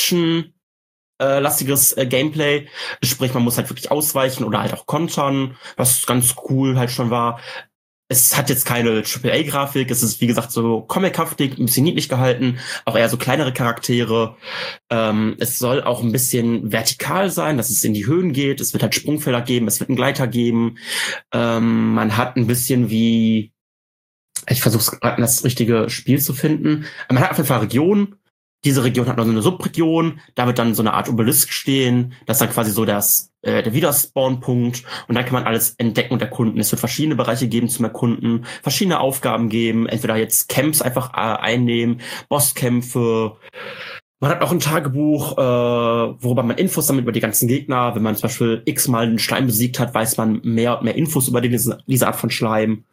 lastiges Gameplay. Sprich, man muss halt wirklich ausweichen oder halt auch kontern, was ganz cool halt schon war. Es hat jetzt keine AAA-Grafik, es ist, wie gesagt, so comichaftig, ein bisschen niedlich gehalten, auch eher so kleinere Charaktere. Es soll auch ein bisschen vertikal sein, dass es in die Höhen geht. Es wird halt Sprungfelder geben, es wird einen Gleiter geben. Man hat ein bisschen wie, ich versuche gerade das richtige Spiel zu finden. Man hat auf jeden Fall Regionen. Diese Region hat noch so eine Subregion, da wird dann so eine Art Obelisk stehen, das ist dann quasi so der Wiederspawn-Punkt und dann kann man alles entdecken und erkunden. Es wird verschiedene Bereiche geben zum Erkunden, verschiedene Aufgaben geben, entweder jetzt Camps einfach einnehmen, Bosskämpfe. Man hat auch ein Tagebuch, worüber man Infos sammelt über die ganzen Gegner. Wenn man zum Beispiel x-mal einen Schleim besiegt hat, weiß man mehr und mehr Infos über diese Art von Schleim.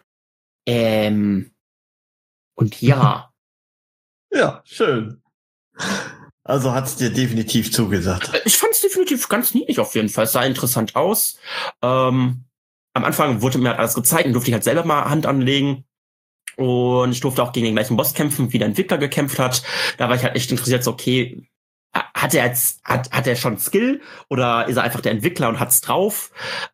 Und ja. Ja, schön. Also hat's dir definitiv zugesagt. Ich fand es definitiv ganz niedlich auf jeden Fall. Es sah interessant aus. Am Anfang wurde mir halt alles gezeigt und durfte ich halt selber mal Hand anlegen. Und ich durfte auch gegen den gleichen Boss kämpfen, wie der Entwickler gekämpft hat. Da war ich halt echt interessiert, so okay, hat er schon Skill oder ist er einfach der Entwickler und hat's drauf?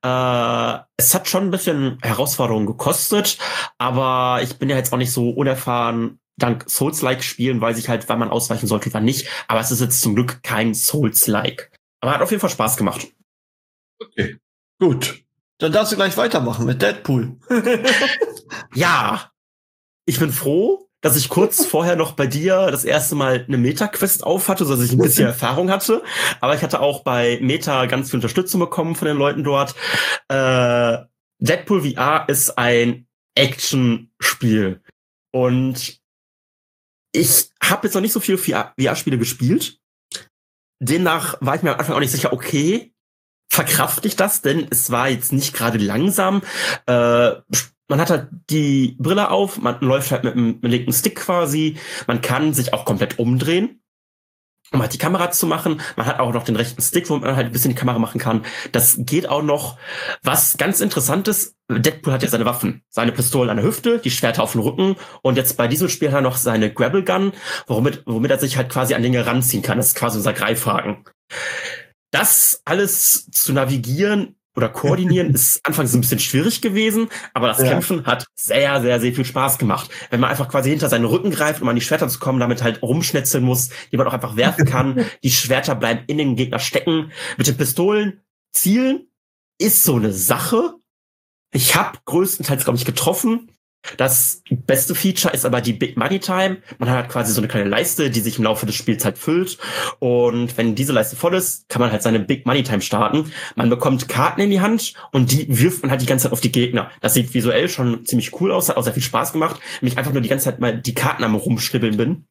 Es hat schon ein bisschen Herausforderungen gekostet, aber ich bin ja jetzt auch nicht so unerfahren. Dank Souls-like-Spielen weiß ich halt, wann man ausweichen sollte und wann nicht. Aber es ist jetzt zum Glück kein Souls-like. Aber hat auf jeden Fall Spaß gemacht. Okay, gut. Dann darfst du gleich weitermachen mit Deadpool. Ja, ich bin froh, dass ich kurz vorher noch bei dir das erste Mal eine Meta-Quest auf hatte, sodass ich ein bisschen Erfahrung hatte. Aber ich hatte auch bei Meta ganz viel Unterstützung bekommen von den Leuten dort. Deadpool VR ist ein Action-Spiel. Und ich habe jetzt noch nicht so viele VR-Spiele gespielt. Demnach war ich mir am Anfang auch nicht sicher, okay, verkrafte ich das? Denn es war jetzt nicht gerade langsam. Man hat halt die Brille auf, man läuft halt mit dem linken Stick quasi. Man kann sich auch komplett umdrehen, um halt die Kamera zu machen. Man hat auch noch den rechten Stick, wo man halt ein bisschen die Kamera machen kann. Das geht auch noch. Was ganz interessant ist, Deadpool hat ja seine Waffen. Seine Pistole an der Hüfte, die Schwerter auf dem Rücken und jetzt bei diesem Spiel hat er noch seine Grapple Gun, womit er sich halt quasi an Dinge ranziehen kann. Das ist quasi unser Greifhaken. Das alles zu navigieren oder koordinieren ist anfangs ein bisschen schwierig gewesen, aber das Kämpfen hat sehr, sehr, sehr viel Spaß gemacht. Wenn man einfach quasi hinter seinen Rücken greift, um an die Schwerter zu kommen, damit halt rumschnetzeln muss, die man auch einfach werfen kann. Die Schwerter bleiben in den Gegner stecken. Mit den Pistolen zielen ist so eine Sache. Ich habe größtenteils, glaube ich, getroffen. Das beste Feature ist aber die Big Money Time. Man hat halt quasi so eine kleine Leiste, die sich im Laufe des Spiels halt füllt. Und wenn diese Leiste voll ist, kann man halt seine Big Money Time starten. Man bekommt Karten in die Hand und die wirft man halt die ganze Zeit auf die Gegner. Das sieht visuell schon ziemlich cool aus, hat auch sehr viel Spaß gemacht. Wenn ich einfach nur die ganze Zeit mal die Karten am Rumschnibbeln bin.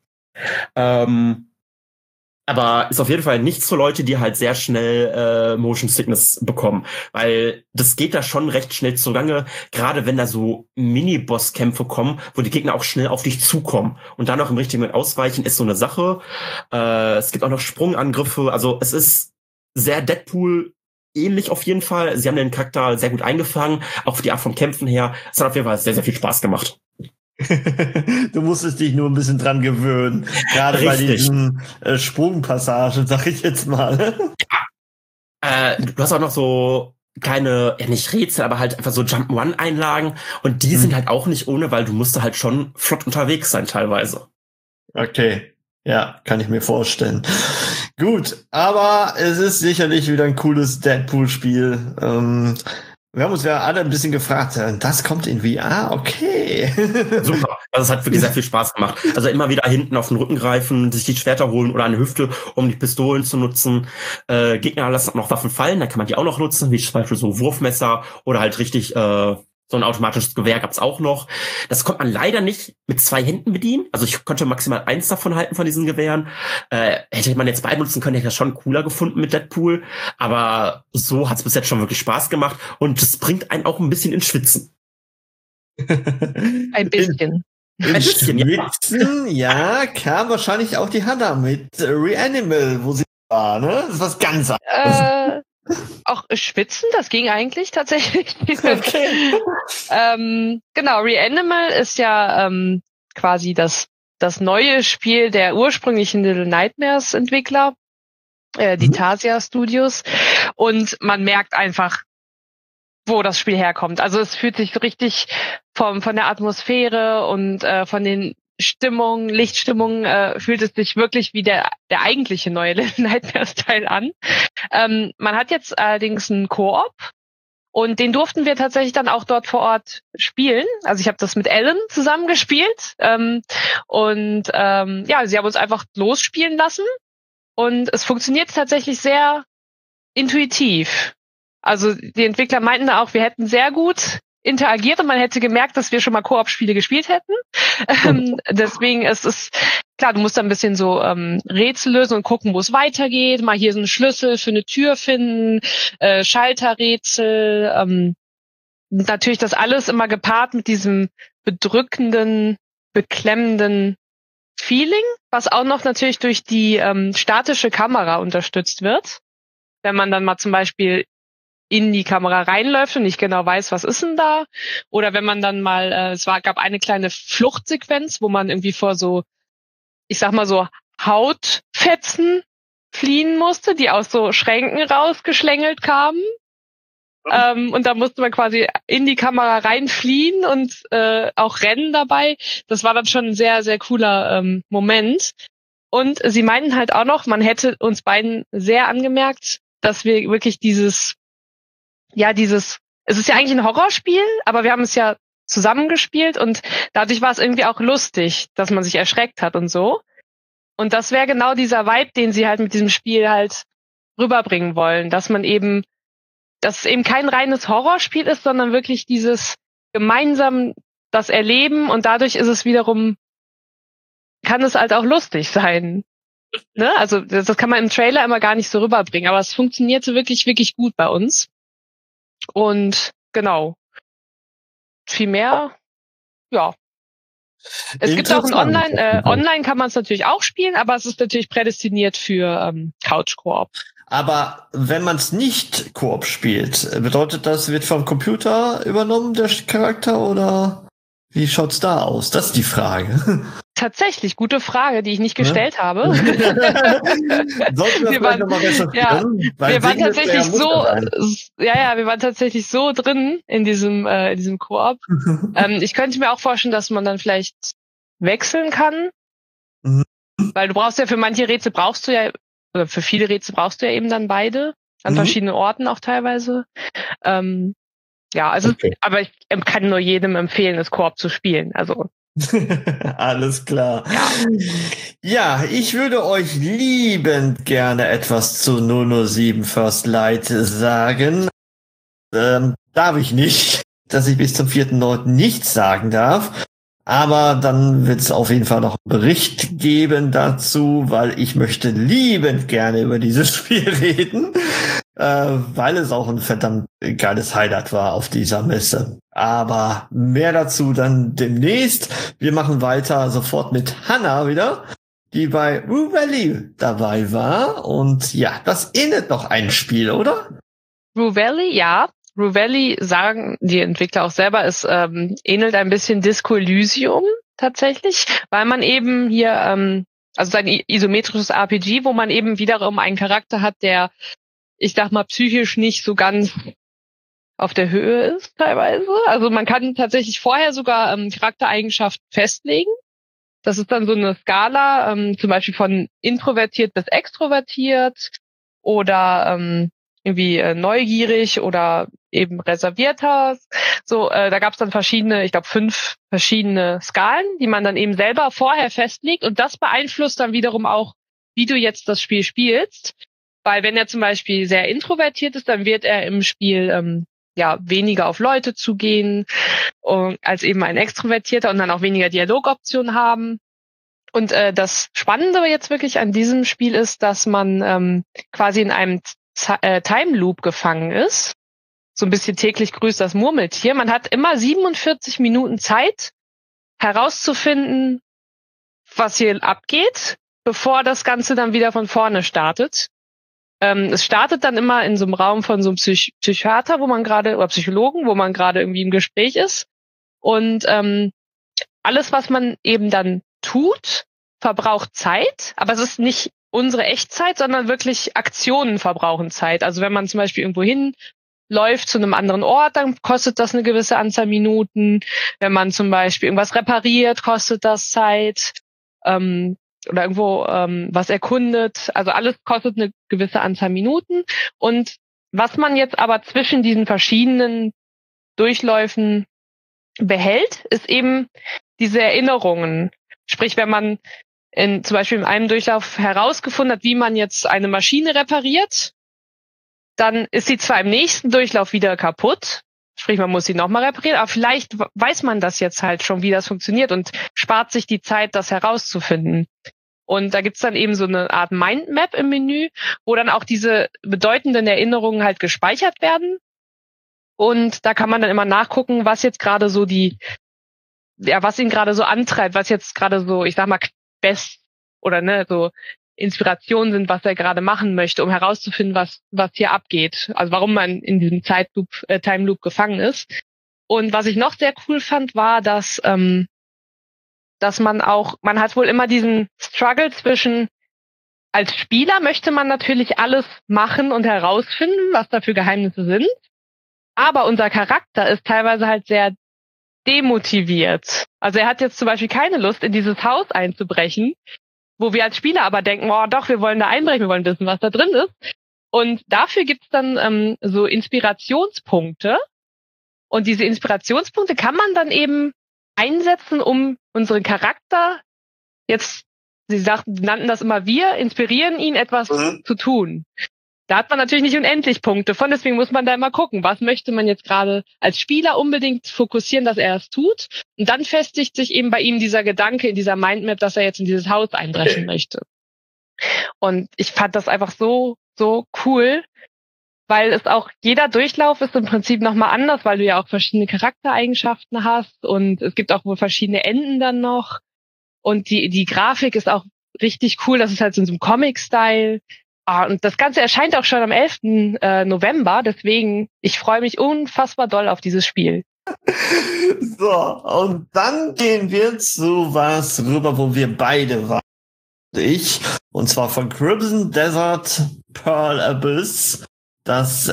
Aber ist auf jeden Fall nichts für Leute, die halt sehr schnell Motion Sickness bekommen. Weil das geht da schon recht schnell zugange, gerade wenn da so Mini-Boss-Kämpfe kommen, wo die Gegner auch schnell auf dich zukommen. Und dann noch im richtigen Moment ausweichen, ist so eine Sache. Es gibt auch noch Sprungangriffe. Also es ist sehr Deadpool ähnlich auf jeden Fall. Sie haben den Charakter sehr gut eingefangen, auch für die Art von Kämpfen her. Es hat auf jeden Fall sehr, sehr viel Spaß gemacht. Du musstest dich nur ein bisschen dran gewöhnen. Gerade bei diesen Sprungpassagen, sag ich jetzt mal. Du hast auch noch so keine, ja nicht Rätsel, aber halt einfach so Jump-One-Einlagen. Und die sind halt auch nicht ohne, weil du musst halt schon flott unterwegs sein teilweise. Okay. Ja, kann ich mir vorstellen. Gut, aber es ist sicherlich wieder ein cooles Deadpool-Spiel. Wir haben uns ja alle ein bisschen gefragt, das kommt in VR? Okay. Super. Also es hat wirklich sehr viel Spaß gemacht. Also immer wieder hinten auf den Rücken greifen, sich die Schwerter holen oder an die Hüfte, um die Pistolen zu nutzen. Gegner lassen auch noch Waffen fallen, dann kann man die auch noch nutzen, wie zum Beispiel so Wurfmesser oder halt richtig So ein automatisches Gewehr gab's auch noch. Das konnte man leider nicht mit 2 Händen bedienen. Also ich konnte maximal 1 davon halten von diesen Gewehren. Hätte man jetzt beide nutzen können, hätte ich das schon cooler gefunden mit Deadpool. Aber so hat's bis jetzt schon wirklich Spaß gemacht. Und es bringt einen auch ein bisschen ins Schwitzen. Ein bisschen. In Schwitzen, ja, kam wahrscheinlich auch die Hannah mit Reanimal, wo sie war, ne? Das ist was ganz anderes. Auch Schwitzen, das ging eigentlich tatsächlich. Okay. Genau, Reanimal ist ja quasi das neue Spiel der ursprünglichen Little Nightmares Entwickler, die Tarsia Studios. Und man merkt einfach, wo das Spiel herkommt. Also es fühlt sich so richtig von der Atmosphäre und von den Lichtstimmungen, fühlt es sich wirklich wie der eigentliche neue Little Nightmares-Teil an. Man hat jetzt allerdings einen Koop und den durften wir tatsächlich dann auch dort vor Ort spielen. Also ich habe das mit Ellen zusammen gespielt sie haben uns einfach losspielen lassen und es funktioniert tatsächlich sehr intuitiv. Also die Entwickler meinten auch, wir hätten sehr gut interagiert und man hätte gemerkt, dass wir schon mal Koop-Spiele gespielt hätten. Deswegen ist es klar, du musst da ein bisschen so Rätsel lösen und gucken, wo es weitergeht. Mal hier so einen Schlüssel für eine Tür finden, Schalterrätsel. Natürlich das alles immer gepaart mit diesem bedrückenden, beklemmenden Feeling, was auch noch natürlich durch die statische Kamera unterstützt wird. Wenn man dann mal zum Beispiel in die Kamera reinläuft und nicht genau weiß, was ist denn da. Oder wenn man dann mal, gab eine kleine Fluchtsequenz, wo man irgendwie vor so, ich sag mal so, Hautfetzen fliehen musste, die aus so Schränken rausgeschlängelt kamen. Und da musste man quasi in die Kamera reinfliehen und auch rennen dabei. Das war dann schon ein sehr, sehr cooler Moment. Und sie meinten halt auch noch, man hätte uns beiden sehr angemerkt, dass wir wirklich es ist ja eigentlich ein Horrorspiel, aber wir haben es ja zusammengespielt und dadurch war es irgendwie auch lustig, dass man sich erschreckt hat und so. Und das wäre genau dieser Vibe, den sie halt mit diesem Spiel halt rüberbringen wollen, dass es eben kein reines Horrorspiel ist, sondern wirklich dieses gemeinsam das Erleben und dadurch ist es wiederum, kann es halt auch lustig sein. Ne? Also das kann man im Trailer immer gar nicht so rüberbringen, aber es funktionierte wirklich, wirklich gut bei uns. Und genau. Viel mehr, ja. Es gibt auch ein Online kann man es natürlich auch spielen, aber es ist natürlich prädestiniert für Couch-Koop. Aber wenn man es nicht Koop spielt, bedeutet das, wird vom Computer übernommen, der Charakter, oder wie schaut's da aus? Das ist die Frage. Tatsächlich, gute Frage, die ich nicht gestellt habe. Wir waren tatsächlich so drin in diesem Koop. Ich könnte mir auch vorstellen, dass man dann vielleicht wechseln kann. Weil du brauchst ja für manche Rätsel oder für viele Rätsel brauchst du ja eben dann beide. An verschiedenen Orten auch teilweise. Okay. Aber ich kann nur jedem empfehlen, das Koop zu spielen. Also alles klar. Ja, ich würde euch liebend gerne etwas zu 007 First Light sagen. Darf ich nicht, dass ich bis zum 4.9. nichts sagen darf. Aber dann wird es auf jeden Fall noch einen Bericht geben dazu, weil ich möchte liebend gerne über dieses Spiel reden, weil es auch ein verdammt geiles Highlight war auf dieser Messe. Aber mehr dazu dann demnächst. Wir machen weiter sofort mit Hannah wieder, die bei Rue Valley dabei war. Und ja, das ähnelt noch ein Spiel, oder? Rue Valley, ja. Rue Valley, sagen die Entwickler auch selber, es ähnelt ein bisschen Disco Elysium tatsächlich, weil man eben hier, also ein isometrisches RPG, wo man eben wiederum einen Charakter hat, der, ich sag mal, psychisch nicht so ganz auf der Höhe ist teilweise. Also man kann tatsächlich vorher sogar Charaktereigenschaften festlegen. Das ist dann so eine Skala, zum Beispiel von introvertiert bis extrovertiert oder irgendwie neugierig oder eben reservierter. So, da gab es dann verschiedene, ich glaube 5 verschiedene Skalen, die man dann eben selber vorher festlegt und das beeinflusst dann wiederum auch, wie du jetzt das Spiel spielst. Weil wenn er zum Beispiel sehr introvertiert ist, dann wird er im Spiel ja weniger auf Leute zu gehen als eben ein Extrovertierter und dann auch weniger Dialogoptionen haben. Und das Spannende jetzt wirklich an diesem Spiel ist, dass man quasi in einem Time Loop gefangen ist. So ein bisschen täglich grüßt das Murmeltier. Man hat immer 47 Minuten Zeit, herauszufinden, was hier abgeht, bevor das Ganze dann wieder von vorne startet. Es startet dann immer in so einem Raum von so einem Psychiater, oder Psychologen, wo man gerade irgendwie im Gespräch ist. Und alles, was man eben dann tut, verbraucht Zeit, aber es ist nicht unsere Echtzeit, sondern wirklich Aktionen verbrauchen Zeit. Also wenn man zum Beispiel irgendwo hinläuft zu einem anderen Ort, dann kostet das eine gewisse Anzahl Minuten. Wenn man zum Beispiel irgendwas repariert, kostet das Zeit. Oder irgendwo was erkundet. Also alles kostet eine gewisse Anzahl Minuten. Und was man jetzt aber zwischen diesen verschiedenen Durchläufen behält, ist eben diese Erinnerungen. Sprich, wenn man zum Beispiel in einem Durchlauf herausgefunden hat, wie man jetzt eine Maschine repariert, dann ist sie zwar im nächsten Durchlauf wieder kaputt, sprich, man muss sie nochmal reparieren, aber vielleicht weiß man das jetzt halt schon, wie das funktioniert und spart sich die Zeit, das herauszufinden. Und da gibt's dann eben so eine Art Mindmap im Menü, wo dann auch diese bedeutenden Erinnerungen halt gespeichert werden. Und da kann man dann immer nachgucken, was jetzt gerade so was ihn gerade so antreibt, was jetzt gerade so, ich sag mal, so Inspirationen sind, was er gerade machen möchte, um herauszufinden, was hier abgeht. Also warum man in diesem Time Loop gefangen ist. Und was ich noch sehr cool fand, war, dass man hat wohl immer diesen Struggle zwischen, als Spieler möchte man natürlich alles machen und herausfinden, was da für Geheimnisse sind. Aber unser Charakter ist teilweise halt sehr demotiviert. Also er hat jetzt zum Beispiel keine Lust, in dieses Haus einzubrechen, wo wir als Spieler aber denken, oh doch, wir wollen da einbrechen, wir wollen wissen, was da drin ist. Und dafür gibt's dann so Inspirationspunkte. Und diese Inspirationspunkte kann man dann eben einsetzen, um unseren Charakter sie nannten das immer, wir inspirieren ihn, etwas zu tun. Da hat man natürlich nicht unendlich Punkte von, deswegen muss man da immer gucken, was möchte man jetzt gerade als Spieler unbedingt fokussieren, dass er es tut. Und dann festigt sich eben bei ihm dieser Gedanke in dieser Mindmap, dass er jetzt in dieses Haus einbrechen möchte. Und ich fand das einfach so cool, weil es auch, jeder Durchlauf ist im Prinzip nochmal anders, weil du ja auch verschiedene Charaktereigenschaften hast und es gibt auch wohl verschiedene Enden dann noch. Und die Grafik ist auch richtig cool, das ist halt so in so einem Comic-Style. Und das Ganze erscheint auch schon am 11. November, deswegen, ich freue mich unfassbar doll auf dieses Spiel. So, und dann gehen wir zu was rüber, wo wir beide waren. Und zwar von Crimson Desert Pearl Abyss, das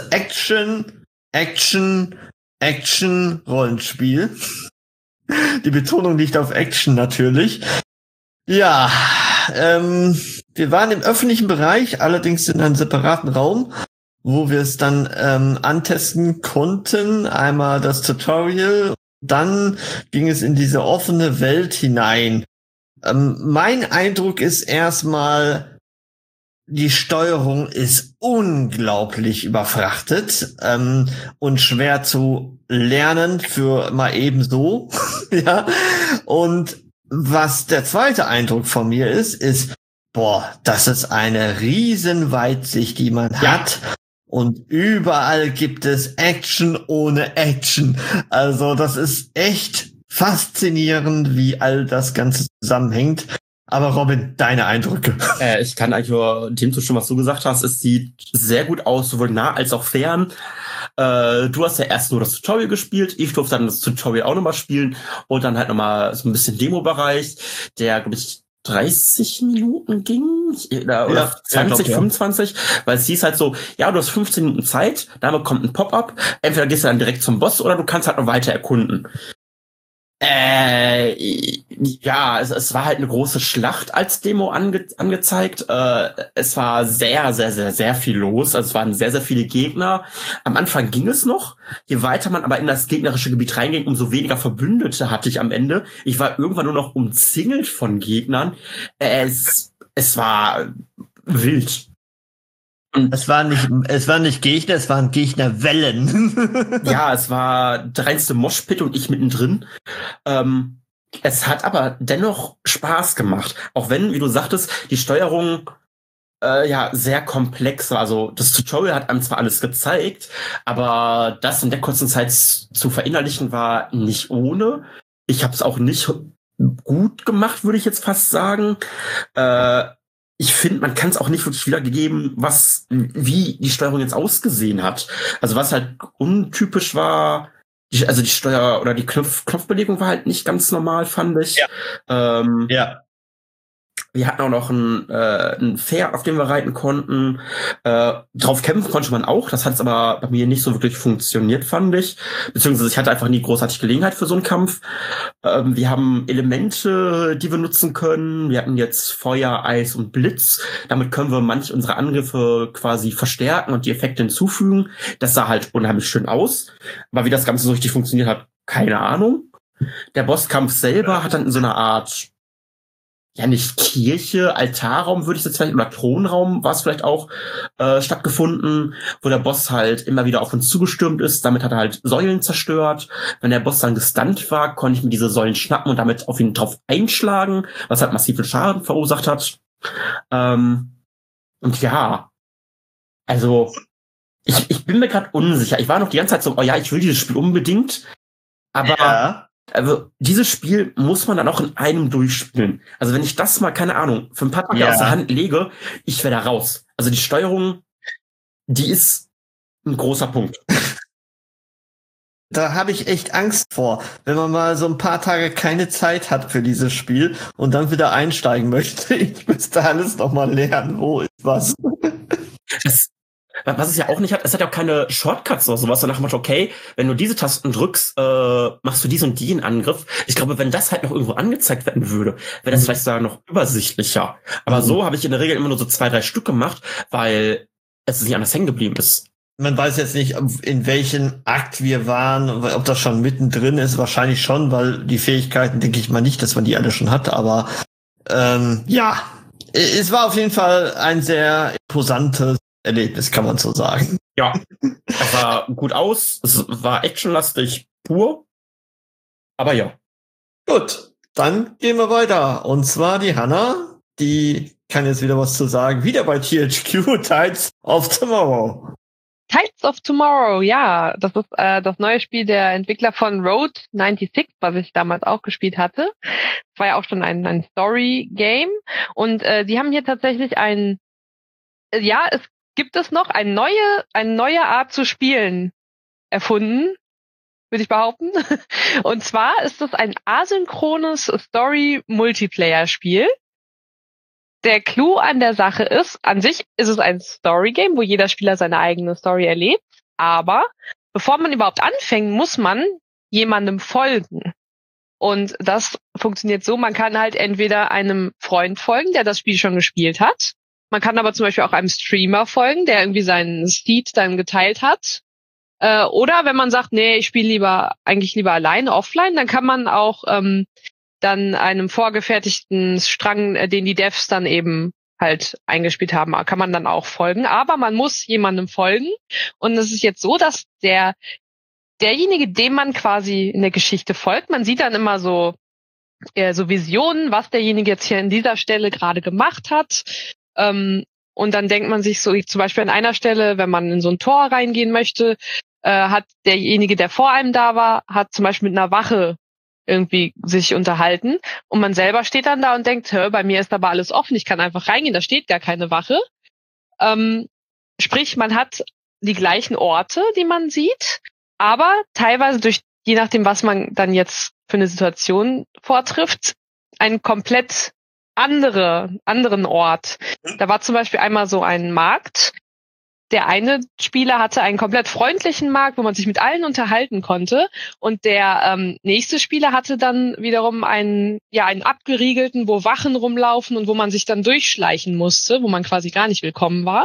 Action-Rollenspiel. Die Betonung liegt auf Action natürlich. Ja, wir waren im öffentlichen Bereich, allerdings in einem separaten Raum, wo wir es dann antesten konnten. Einmal das Tutorial, dann ging es in diese offene Welt hinein. Mein Eindruck ist erstmal, die Steuerung ist unglaublich überfrachtet und schwer zu lernen für mal eben so. Ja, und was der zweite Eindruck von mir ist, das ist eine riesen Weitsicht, die man hat. Und überall gibt es Action ohne Action. Also das ist echt faszinierend, wie all das Ganze zusammenhängt. Aber Robin, deine Eindrücke? Ich kann eigentlich nur dem zustimmen, was du gesagt hast. Es sieht sehr gut aus, sowohl nah als auch fern. Du hast ja erst nur das Tutorial gespielt. Ich durfte dann das Tutorial auch nochmal spielen und dann halt nochmal so ein bisschen Demo-Bereich, der, glaube ich, 30 Minuten ging oder 20, 25, weil es hieß halt so, ja, du hast 15 Minuten Zeit, dann bekommt ein Pop-up, entweder gehst du dann direkt zum Boss oder du kannst halt noch weiter erkunden. Ja, es war halt eine große Schlacht als Demo angezeigt. Es war sehr, sehr, sehr, sehr viel los. Also es waren sehr, sehr viele Gegner. Am Anfang ging es noch. Je weiter man aber in das gegnerische Gebiet reinging, umso weniger Verbündete hatte ich am Ende. Ich war irgendwann nur noch umzingelt von Gegnern. Es war wild. Es waren nicht Gegner, es waren Gegnerwellen. Ja, es war der reinste Moshpit und ich mittendrin. Es hat aber dennoch Spaß gemacht. Auch wenn, wie du sagtest, die Steuerung sehr komplex war. Also das Tutorial hat einem zwar alles gezeigt, aber das in der kurzen Zeit zu verinnerlichen war nicht ohne. Ich habe es auch nicht gut gemacht, würde ich jetzt fast sagen. Ich finde, man kann es auch nicht wirklich wiedergeben, wie die Steuerung jetzt ausgesehen hat. Also was halt untypisch war, die Steuer oder die Knopfbelegung war halt nicht ganz normal, fand ich. Ja. Ja. Wir hatten auch noch ein Pferd, auf dem wir reiten konnten. Drauf kämpfen konnte man auch. Das hat es aber bei mir nicht so wirklich funktioniert, fand ich. Beziehungsweise ich hatte einfach nie großartig Gelegenheit für so einen Kampf. Wir haben Elemente, die wir nutzen können. Wir hatten jetzt Feuer, Eis und Blitz. Damit können wir manche unserer Angriffe quasi verstärken und die Effekte hinzufügen. Das sah halt unheimlich schön aus. Aber wie das Ganze so richtig funktioniert hat, keine Ahnung. Der Bosskampf selber hat dann in so einer Art, ja, nicht Kirche, Altarraum würde ich jetzt vielleicht, oder Thronraum war es vielleicht auch, stattgefunden, wo der Boss halt immer wieder auf uns zugestürmt ist. Damit hat er halt Säulen zerstört. Wenn der Boss dann gestunt war, konnte ich mir diese Säulen schnappen und damit auf ihn drauf einschlagen, was halt massiven Schaden verursacht hat. Und ja, also ich bin mir gerade unsicher. Ich war noch die ganze Zeit so, oh ja, ich will dieses Spiel unbedingt, aber Ja. Also dieses Spiel muss man dann auch in einem durchspielen. Also wenn ich das mal, keine Ahnung, für ein paar Tage aus der Hand lege, ich wäre da raus. Also die Steuerung, die ist ein großer Punkt. Da habe ich echt Angst vor, wenn man mal so ein paar Tage keine Zeit hat für dieses Spiel und dann wieder einsteigen möchte. Ich müsste alles noch mal lernen. Wo ist was? Was es ja auch nicht hat, es hat ja auch keine Shortcuts oder sowas, danach macht okay, wenn du diese Tasten drückst, machst du diesen und den Angriff. Ich glaube, wenn das halt noch irgendwo angezeigt werden würde, wäre das vielleicht sogar noch übersichtlicher. Aber so habe ich in der Regel immer nur so 2-3 Stück gemacht, weil es nicht anders hängen geblieben ist. Man weiß jetzt nicht, in welchem Akt wir waren, ob das schon mittendrin ist. Wahrscheinlich schon, weil die Fähigkeiten, denke ich mal nicht, dass man die alle schon hatte. Aber ja, es war auf jeden Fall ein sehr imposantes Erlebnis, kann man so sagen. Ja, es sah gut aus, es war actionlastig pur, aber ja. Gut, dann gehen wir weiter. Und zwar die Hannah, die kann jetzt wieder was zu sagen. Wieder bei THQ, Tides of Tomorrow. Tides of Tomorrow, ja, das ist das neue Spiel der Entwickler von Road 96, was ich damals auch gespielt hatte. Das war ja auch schon ein Story-Game. Und die haben hier tatsächlich es gibt es noch eine neue Art zu spielen erfunden, würde ich behaupten. Und zwar ist es ein asynchrones Story-Multiplayer-Spiel. Der Clou an der Sache ist, an sich ist es ein Story-Game, wo jeder Spieler seine eigene Story erlebt. Aber bevor man überhaupt anfängt, muss man jemandem folgen. Und das funktioniert so, man kann halt entweder einem Freund folgen, der das Spiel schon gespielt hat. Man kann aber zum Beispiel auch einem Streamer folgen, der irgendwie seinen Seed dann geteilt hat. Oder wenn man sagt, nee, ich spiele eigentlich lieber alleine, offline, dann kann man auch dann einem vorgefertigten Strang, den die Devs dann eben halt eingespielt haben, kann man dann auch folgen. Aber man muss jemandem folgen. Und es ist jetzt so, dass derjenige, dem man quasi in der Geschichte folgt, man sieht dann immer so Visionen, was derjenige jetzt hier an dieser Stelle gerade gemacht hat. Und dann denkt man sich so, zum Beispiel an einer Stelle, wenn man in so ein Tor reingehen möchte, hat derjenige, der vor einem da war, hat zum Beispiel mit einer Wache irgendwie sich unterhalten und man selber steht dann da und denkt, bei mir ist aber alles offen, ich kann einfach reingehen, da steht gar keine Wache. Sprich, man hat die gleichen Orte, die man sieht, aber teilweise je nachdem, was man dann jetzt für eine Situation vortrifft, einen komplett anderen Ort. Da war zum Beispiel einmal so ein Markt. Der eine Spieler hatte einen komplett freundlichen Markt, wo man sich mit allen unterhalten konnte. Und der nächste Spieler hatte dann wiederum einen abgeriegelten, wo Wachen rumlaufen und wo man sich dann durchschleichen musste, wo man quasi gar nicht willkommen war.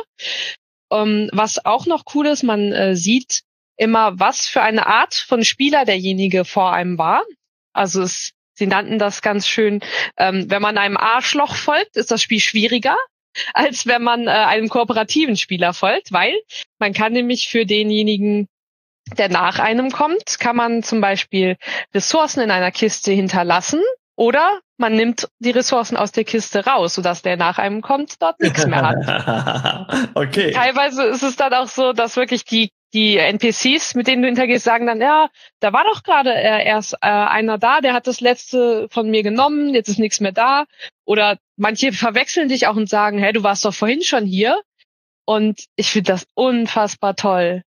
Was auch noch cool ist, man sieht immer, was für eine Art von Spieler derjenige vor einem war. Also sie nannten das ganz schön, wenn man einem Arschloch folgt, ist das Spiel schwieriger. als wenn man einem kooperativen Spieler folgt, weil man kann nämlich für denjenigen, der nach einem kommt, kann man zum Beispiel Ressourcen in einer Kiste hinterlassen oder man nimmt die Ressourcen aus der Kiste raus, sodass der nach einem kommt, dort nichts mehr hat. Okay. Teilweise ist es dann auch so, dass wirklich die NPCs, mit denen du interagierst, sagen dann, ja, da war doch gerade erst einer da, der hat das letzte von mir genommen, jetzt ist nichts mehr da. Oder manche verwechseln dich auch und sagen, hey, du warst doch vorhin schon hier. Und ich finde das unfassbar toll.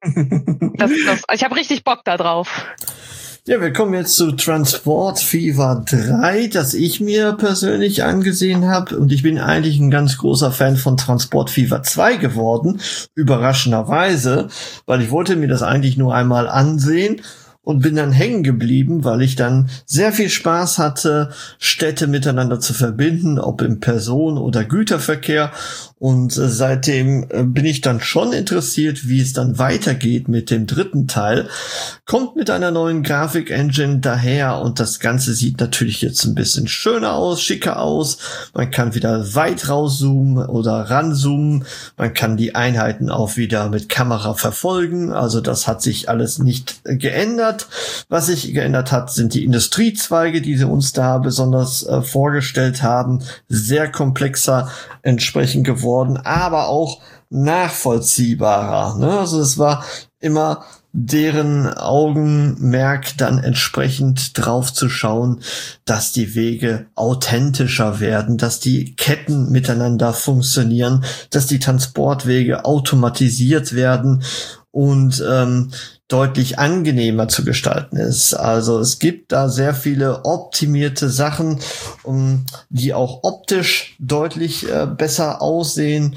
Ich habe richtig Bock da drauf. Ja, wir kommen jetzt zu Transport Fever 3, das ich mir persönlich angesehen habe. Und ich bin eigentlich ein ganz großer Fan von Transport Fever 2 geworden, überraschenderweise, weil ich wollte mir das eigentlich nur einmal ansehen und bin dann hängen geblieben, weil ich dann sehr viel Spaß hatte, Städte miteinander zu verbinden, ob im Person- oder Güterverkehr. Und seitdem bin ich dann schon interessiert, wie es dann weitergeht mit dem dritten Teil. Kommt mit einer neuen Grafik-Engine daher und das Ganze sieht natürlich jetzt ein bisschen schöner aus, schicker aus. Man kann wieder weit rauszoomen oder ranzoomen. Man kann die Einheiten auch wieder mit Kamera verfolgen. Also das hat sich alles nicht geändert. Was sich geändert hat, sind die Industriezweige, die sie uns da besonders vorgestellt haben. Sehr komplexer entsprechend geworden, aber auch nachvollziehbarer. Ne? Also es war immer deren Augenmerk dann entsprechend drauf zu schauen, dass die Wege authentischer werden, dass die Ketten miteinander funktionieren, dass die Transportwege automatisiert werden und deutlich angenehmer zu gestalten ist. Also es gibt da sehr viele optimierte Sachen, die auch optisch deutlich besser aussehen.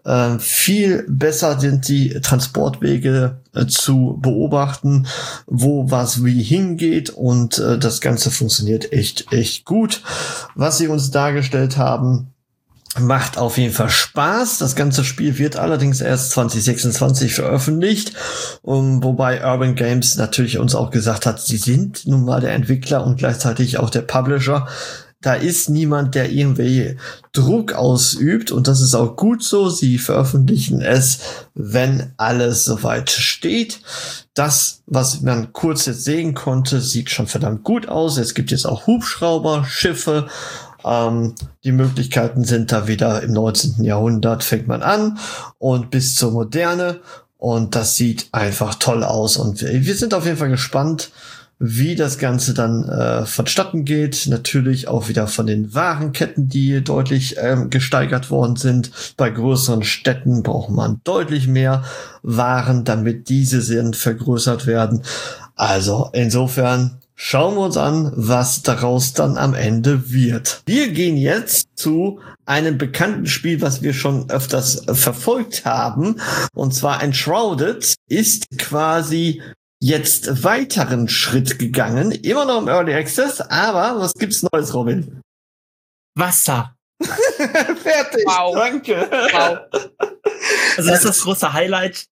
Viel besser sind die Transportwege zu beobachten, wo was wie hingeht und das Ganze funktioniert echt gut. Was sie uns dargestellt haben, macht auf jeden Fall Spaß. Das ganze Spiel wird allerdings erst 2026 veröffentlicht, wobei Urban Games natürlich uns auch gesagt hat, sie sind nun mal der Entwickler und gleichzeitig auch der Publisher. Da ist niemand, der irgendwie Druck ausübt und das ist auch gut so. Sie veröffentlichen es, wenn alles soweit steht. Das, was man kurz jetzt sehen konnte, sieht schon verdammt gut aus. Es gibt jetzt auch Hubschrauber, Schiffe. Die Möglichkeiten sind da wieder im 19. Jahrhundert, fängt man an und bis zur Moderne und das sieht einfach toll aus und wir sind auf jeden Fall gespannt, wie das Ganze dann vonstatten geht. Natürlich auch wieder von den Warenketten, die deutlich gesteigert worden sind. Bei größeren Städten braucht man deutlich mehr Waren, damit diese vergrößert werden. Also insofern schauen wir uns an, was daraus dann am Ende wird. Wir gehen jetzt zu einem bekannten Spiel, was wir schon öfters verfolgt haben. Und zwar Enshrouded ist quasi jetzt weiteren Schritt gegangen. Immer noch im Early Access, aber was gibt's Neues, Robin? Wasser. Fertig, wow. Danke. Wow. Also das ist das große Highlight.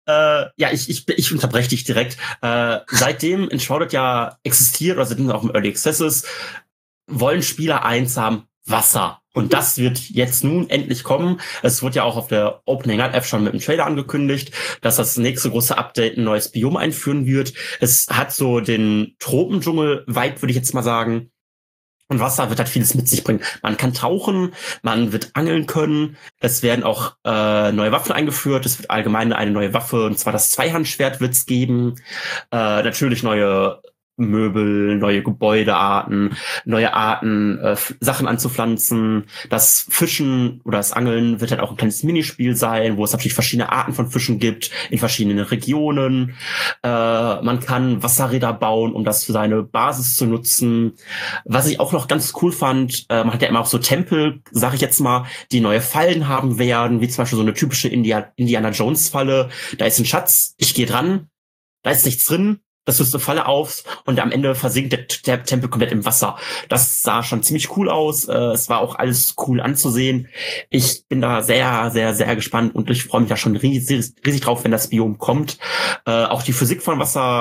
Ich unterbreche dich direkt. Seitdem Enshrouded ja existiert, oder seitdem auch im Early Access ist, wollen Spieler eins haben, Wasser. Und das wird jetzt nun endlich kommen. Es wurde ja auch auf der Opening Night App schon mit dem Trailer angekündigt, dass das nächste große Update ein neues Biom einführen wird. Es hat so den Tropendschungel-Vibe, würde ich jetzt mal sagen. Und Wasser wird halt vieles mit sich bringen. Man kann tauchen, man wird angeln können. Es werden auch neue Waffen eingeführt. Es wird allgemein eine neue Waffe, und zwar das Zweihandschwert wird es geben. Natürlich neue Möbel, neue Gebäudearten, neue Arten, Sachen anzupflanzen. Das Fischen oder das Angeln wird halt auch ein kleines Minispiel sein, wo es natürlich verschiedene Arten von Fischen gibt, in verschiedenen Regionen. Man kann Wasserräder bauen, um das für seine Basis zu nutzen. Was ich auch noch ganz cool fand, man hat ja immer auch so Tempel, sag ich jetzt mal, die neue Fallen haben werden, wie zum Beispiel so eine typische Indiana Jones Falle. Da ist ein Schatz, ich gehe dran, da ist nichts drin. Das löst eine Falle auf und am Ende versinkt der Tempel komplett im Wasser. Das sah schon ziemlich cool aus. Es war auch alles cool anzusehen. Ich bin da sehr, sehr, sehr gespannt und ich freue mich da schon riesig drauf, wenn das Biom kommt. Auch die Physik von Wasser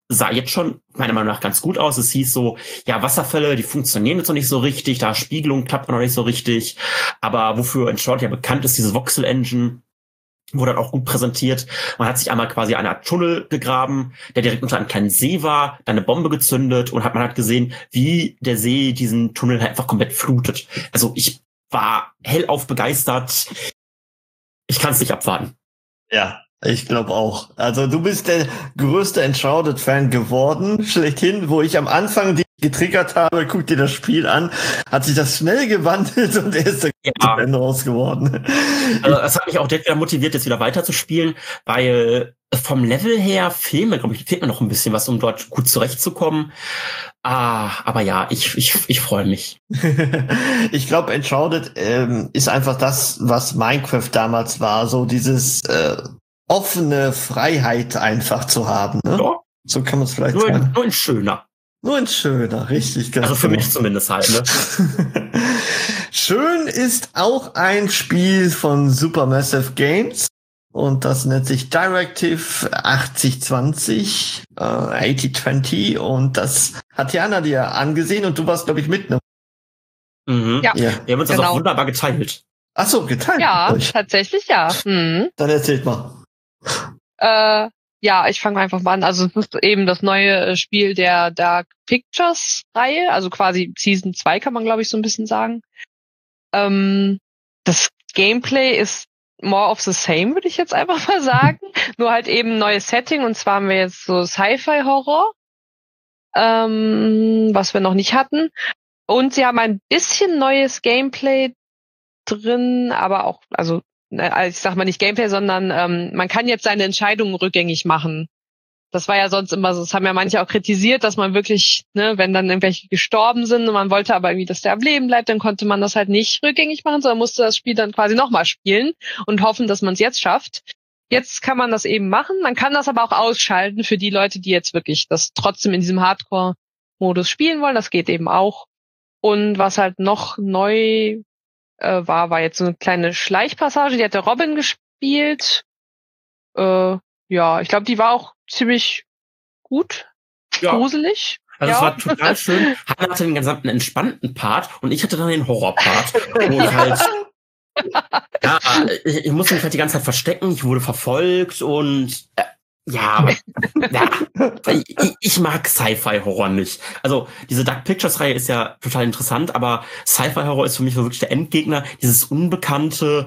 sah jetzt schon meiner Meinung nach ganz gut aus. Es hieß so, ja, Wasserfälle, die funktionieren jetzt noch nicht so richtig, da Spiegelung klappt noch nicht so richtig. Aber wofür Uncharted ja bekannt ist, diese Voxel-Engine, wurde dann auch gut präsentiert. Man hat sich einmal quasi eine Art Tunnel gegraben, der direkt unter einem kleinen See war, dann eine Bombe gezündet und man hat gesehen, wie der See diesen Tunnel halt einfach komplett flutet. Also ich war hellauf begeistert. Ich kann es nicht abwarten. Ja, ich glaube auch. Also du bist der größte Uncharted-Fan geworden, schlechthin, wo ich am Anfang dich getriggert habe, guck dir das Spiel an, hat sich das schnell gewandelt und er ist der Fan raus geworden. Also das hat mich auch direkt wieder motiviert, jetzt wieder weiterzuspielen, weil vom Level her fehlt mir noch ein bisschen was, um dort gut zurechtzukommen. Aber ja, ich freue mich. Ich glaube, Uncharted ist einfach das, was Minecraft damals war, so dieses offene Freiheit einfach zu haben. Ne? Ja. So kann man es vielleicht sagen. Nur ein schöner. Nur ein schöner, richtig. Ganz also für mich zumindest halt. Ne? Schön ist auch ein Spiel von Supermassive Games. Und das nennt sich Directive 8020, 8020. Und das hat Jana dir angesehen und du warst, glaube ich, mit, ne? Mhm. Ja. Wir haben uns das auch wunderbar geteilt. Ach so, geteilt? Ja, tatsächlich ja. Mhm. Dann erzählt mal. Ja, ich fange einfach mal an. Also es ist eben das neue Spiel der Dark Pictures Reihe, also quasi Season 2 kann man, glaube ich, so ein bisschen sagen. Das Gameplay ist more of the same, würde ich jetzt einfach mal sagen. Nur halt eben neues Setting, und zwar haben wir jetzt so Sci-Fi-Horror, was wir noch nicht hatten. Und sie haben ein bisschen neues Gameplay drin, aber auch, also ich sag mal nicht Gameplay, sondern man kann jetzt seine Entscheidungen rückgängig machen. Das war ja sonst immer so, das haben ja manche auch kritisiert, dass man wirklich, ne, wenn dann irgendwelche gestorben sind und man wollte aber irgendwie, dass der am Leben bleibt, dann konnte man das halt nicht rückgängig machen, sondern musste das Spiel dann quasi nochmal spielen und hoffen, dass man es jetzt schafft. Jetzt kann man das eben machen, man kann das aber auch ausschalten für die Leute, die jetzt wirklich das trotzdem in diesem Hardcore-Modus spielen wollen, das geht eben auch. Und was halt noch neu war jetzt so eine kleine Schleichpassage, die hat der Robin gespielt. Ja, ich glaube, die war auch ziemlich gut, gruselig. Also es war total schön. Hannah hatte den gesamten entspannten Part und ich hatte dann den Horrorpart, wo ich halt ich musste mich halt die ganze Zeit verstecken, ich wurde verfolgt und ich mag Sci-Fi-Horror nicht. Also diese Dark Pictures-Reihe ist ja total interessant, aber Sci-Fi-Horror ist für mich wirklich der Endgegner, dieses Unbekannte.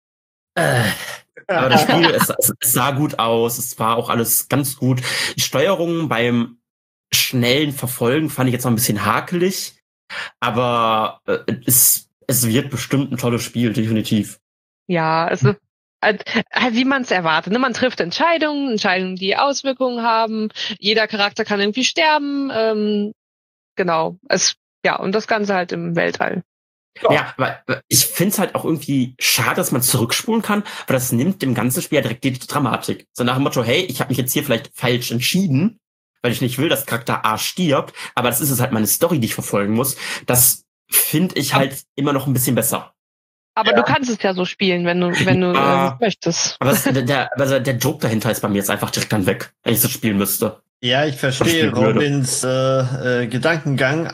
Aber das Spiel, es sah gut aus, es war auch alles ganz gut. Die Steuerung beim schnellen Verfolgen fand ich jetzt noch ein bisschen hakelig, aber es wird bestimmt ein tolles Spiel, definitiv. Ja, es ist halt, wie man es erwartet. Ne? Man trifft Entscheidungen, die Auswirkungen haben. Jeder Charakter kann irgendwie sterben. Genau. Und das Ganze halt im Weltall. Ja, aber ich finde es halt auch irgendwie schade, dass man zurückspulen kann, weil das nimmt dem ganzen Spiel ja direkt die Dramatik. So nach dem Motto, hey, ich habe mich jetzt hier vielleicht falsch entschieden, weil ich nicht will, dass Charakter A stirbt, aber das ist es halt meine Story, die ich verfolgen muss. Das finde ich halt immer noch ein bisschen besser. Aber du kannst es ja so spielen, wenn du möchtest. Aber der Joke dahinter ist bei mir jetzt einfach direkt dann weg, wenn ich das spielen müsste. Ja, ich verstehe Robins Gedankengang,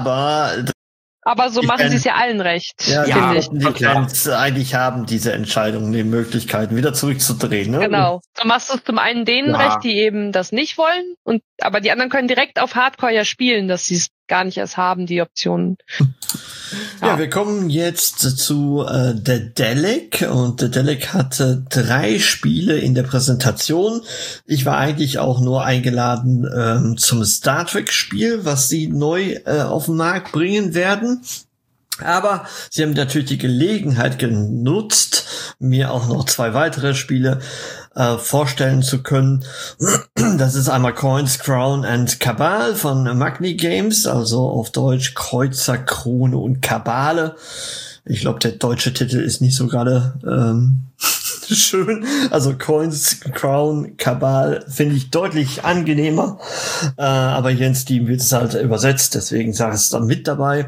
aber so machen sie es ja allen recht. Ja, die Clans eigentlich haben diese Entscheidungen, die Möglichkeiten, wieder zurückzudrehen. Ne? Genau. So machst du es zum einen denen recht, die eben das nicht wollen, aber die anderen können direkt auf Hardcore ja spielen, dass sie es gar nicht erst haben, die Optionen. Ja, wir kommen jetzt zu Daedalic, und Daedalic hatte 3 Spiele in der Präsentation. Ich war eigentlich auch nur eingeladen zum Star Trek Spiel, was sie neu auf den Markt bringen werden. Aber sie haben natürlich die Gelegenheit genutzt, mir auch noch 2 weitere Spiele vorstellen zu können. Das ist einmal Coins, Crown and Cabal von Magni Games, also auf Deutsch Kreuzer, Krone und Kabale. Ich glaube, der deutsche Titel ist nicht so gerade schön. Also Coins, Crown, Cabal finde ich deutlich angenehmer. Aber hier in Steam wird es halt übersetzt, deswegen sage ich es dann mit dabei.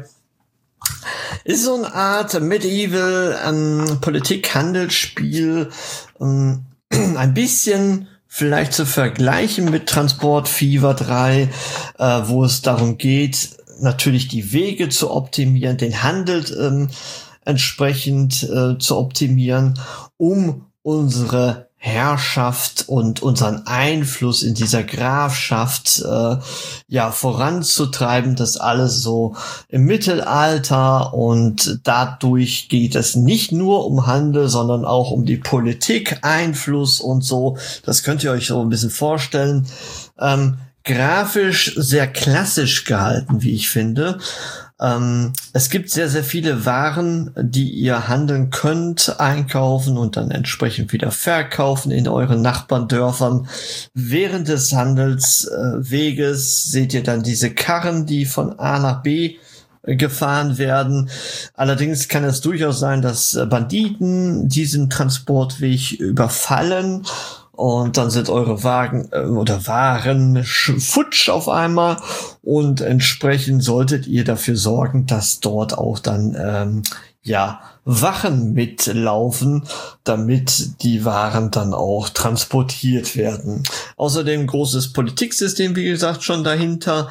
Ist so eine Art Medieval Politik-Handelsspiel, ein bisschen vielleicht zu vergleichen mit Transport Fever 3, wo es darum geht, natürlich die Wege zu optimieren, den Handel entsprechend zu optimieren, um unsere Herrschaft und unseren Einfluss in dieser Grafschaft voranzutreiben. Das alles so im Mittelalter, und dadurch geht es nicht nur um Handel, sondern auch um die Politik, Einfluss und so. Das könnt ihr euch so ein bisschen vorstellen. Grafisch sehr klassisch gehalten, wie ich finde. Es gibt sehr, sehr viele Waren, die ihr handeln könnt, einkaufen und dann entsprechend wieder verkaufen in euren Nachbarndörfern. Während des Handelsweges seht ihr dann diese Karren, die von A nach B gefahren werden. Allerdings kann es durchaus sein, dass Banditen diesen Transportweg überfallen. Und dann sind eure Wagen oder Waren futsch auf einmal, und entsprechend solltet ihr dafür sorgen, dass dort auch dann Wachen mitlaufen, damit die Waren dann auch transportiert werden. Außerdem großes Politiksystem, wie gesagt, schon dahinter.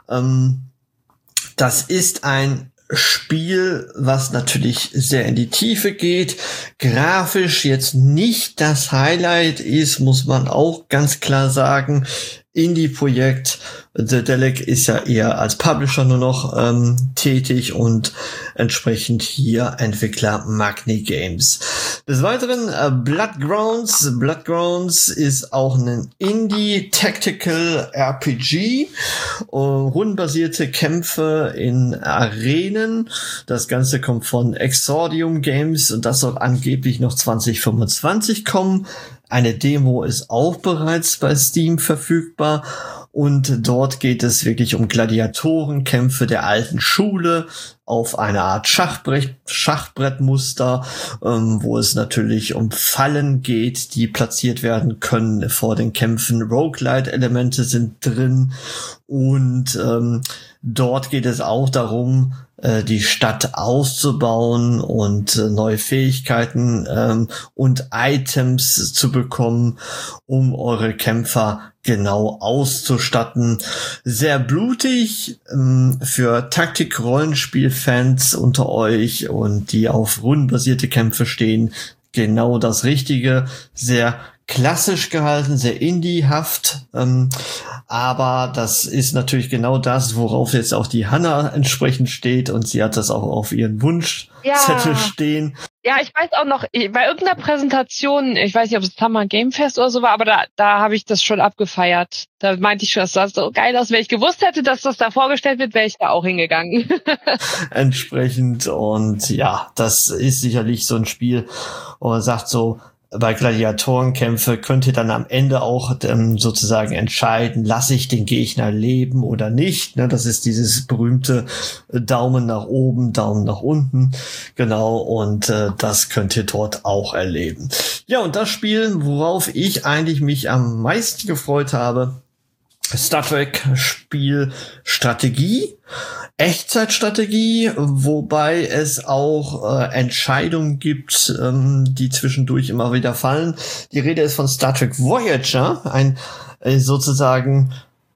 Das ist ein Spiel, was natürlich sehr in die Tiefe geht, grafisch jetzt nicht das Highlight ist, muss man auch ganz klar sagen. Indie-Projekt. Dedelic ist ja eher als Publisher nur noch tätig und entsprechend hier Entwickler Magni Games. Des Weiteren Bloodgrounds. Bloodgrounds ist auch ein Indie-Tactical RPG. Rundenbasierte Kämpfe in Arenen. Das Ganze kommt von Exordium Games und das soll angeblich noch 2025 kommen. Eine Demo ist auch bereits bei Steam verfügbar, und dort geht es wirklich um Gladiatorenkämpfe der alten Schule auf eine Art Schachbrettmuster, wo es natürlich um Fallen geht, die platziert werden können vor den Kämpfen. Roguelite-Elemente sind drin, und dort geht es auch darum, die Stadt auszubauen und neue Fähigkeiten und Items zu bekommen, um eure Kämpfer genau auszustatten. Sehr blutig für Taktik-Rollenspiel-Fans unter euch und die auf rundenbasierte Kämpfe stehen. Genau das Richtige. Sehr klassisch gehalten, sehr indiehaft, aber das ist natürlich genau das, worauf jetzt auch die Hanna entsprechend steht, und sie hat das auch auf ihren Wunschzettel stehen. Ja, ich weiß auch noch, bei irgendeiner Präsentation, ich weiß nicht, ob es Summer Game Fest oder so war, aber da habe ich das schon abgefeiert. Da meinte ich schon, das sah so geil aus. Wenn ich gewusst hätte, dass das da vorgestellt wird, wäre ich da auch hingegangen. Entsprechend, und ja, das ist sicherlich so ein Spiel, wo man sagt so, bei Gladiatorenkämpfe könnt ihr dann am Ende auch sozusagen entscheiden, lasse ich den Gegner leben oder nicht. Ne, das ist dieses berühmte Daumen nach oben, Daumen nach unten. Genau, und das könnt ihr dort auch erleben. Ja, und das Spiel, worauf ich eigentlich mich am meisten gefreut habe, Star Trek Spiel Strategie, Echtzeitstrategie, wobei es auch Entscheidungen gibt, die zwischendurch immer wieder fallen. Die Rede ist von Star Trek Voyager, ein sozusagen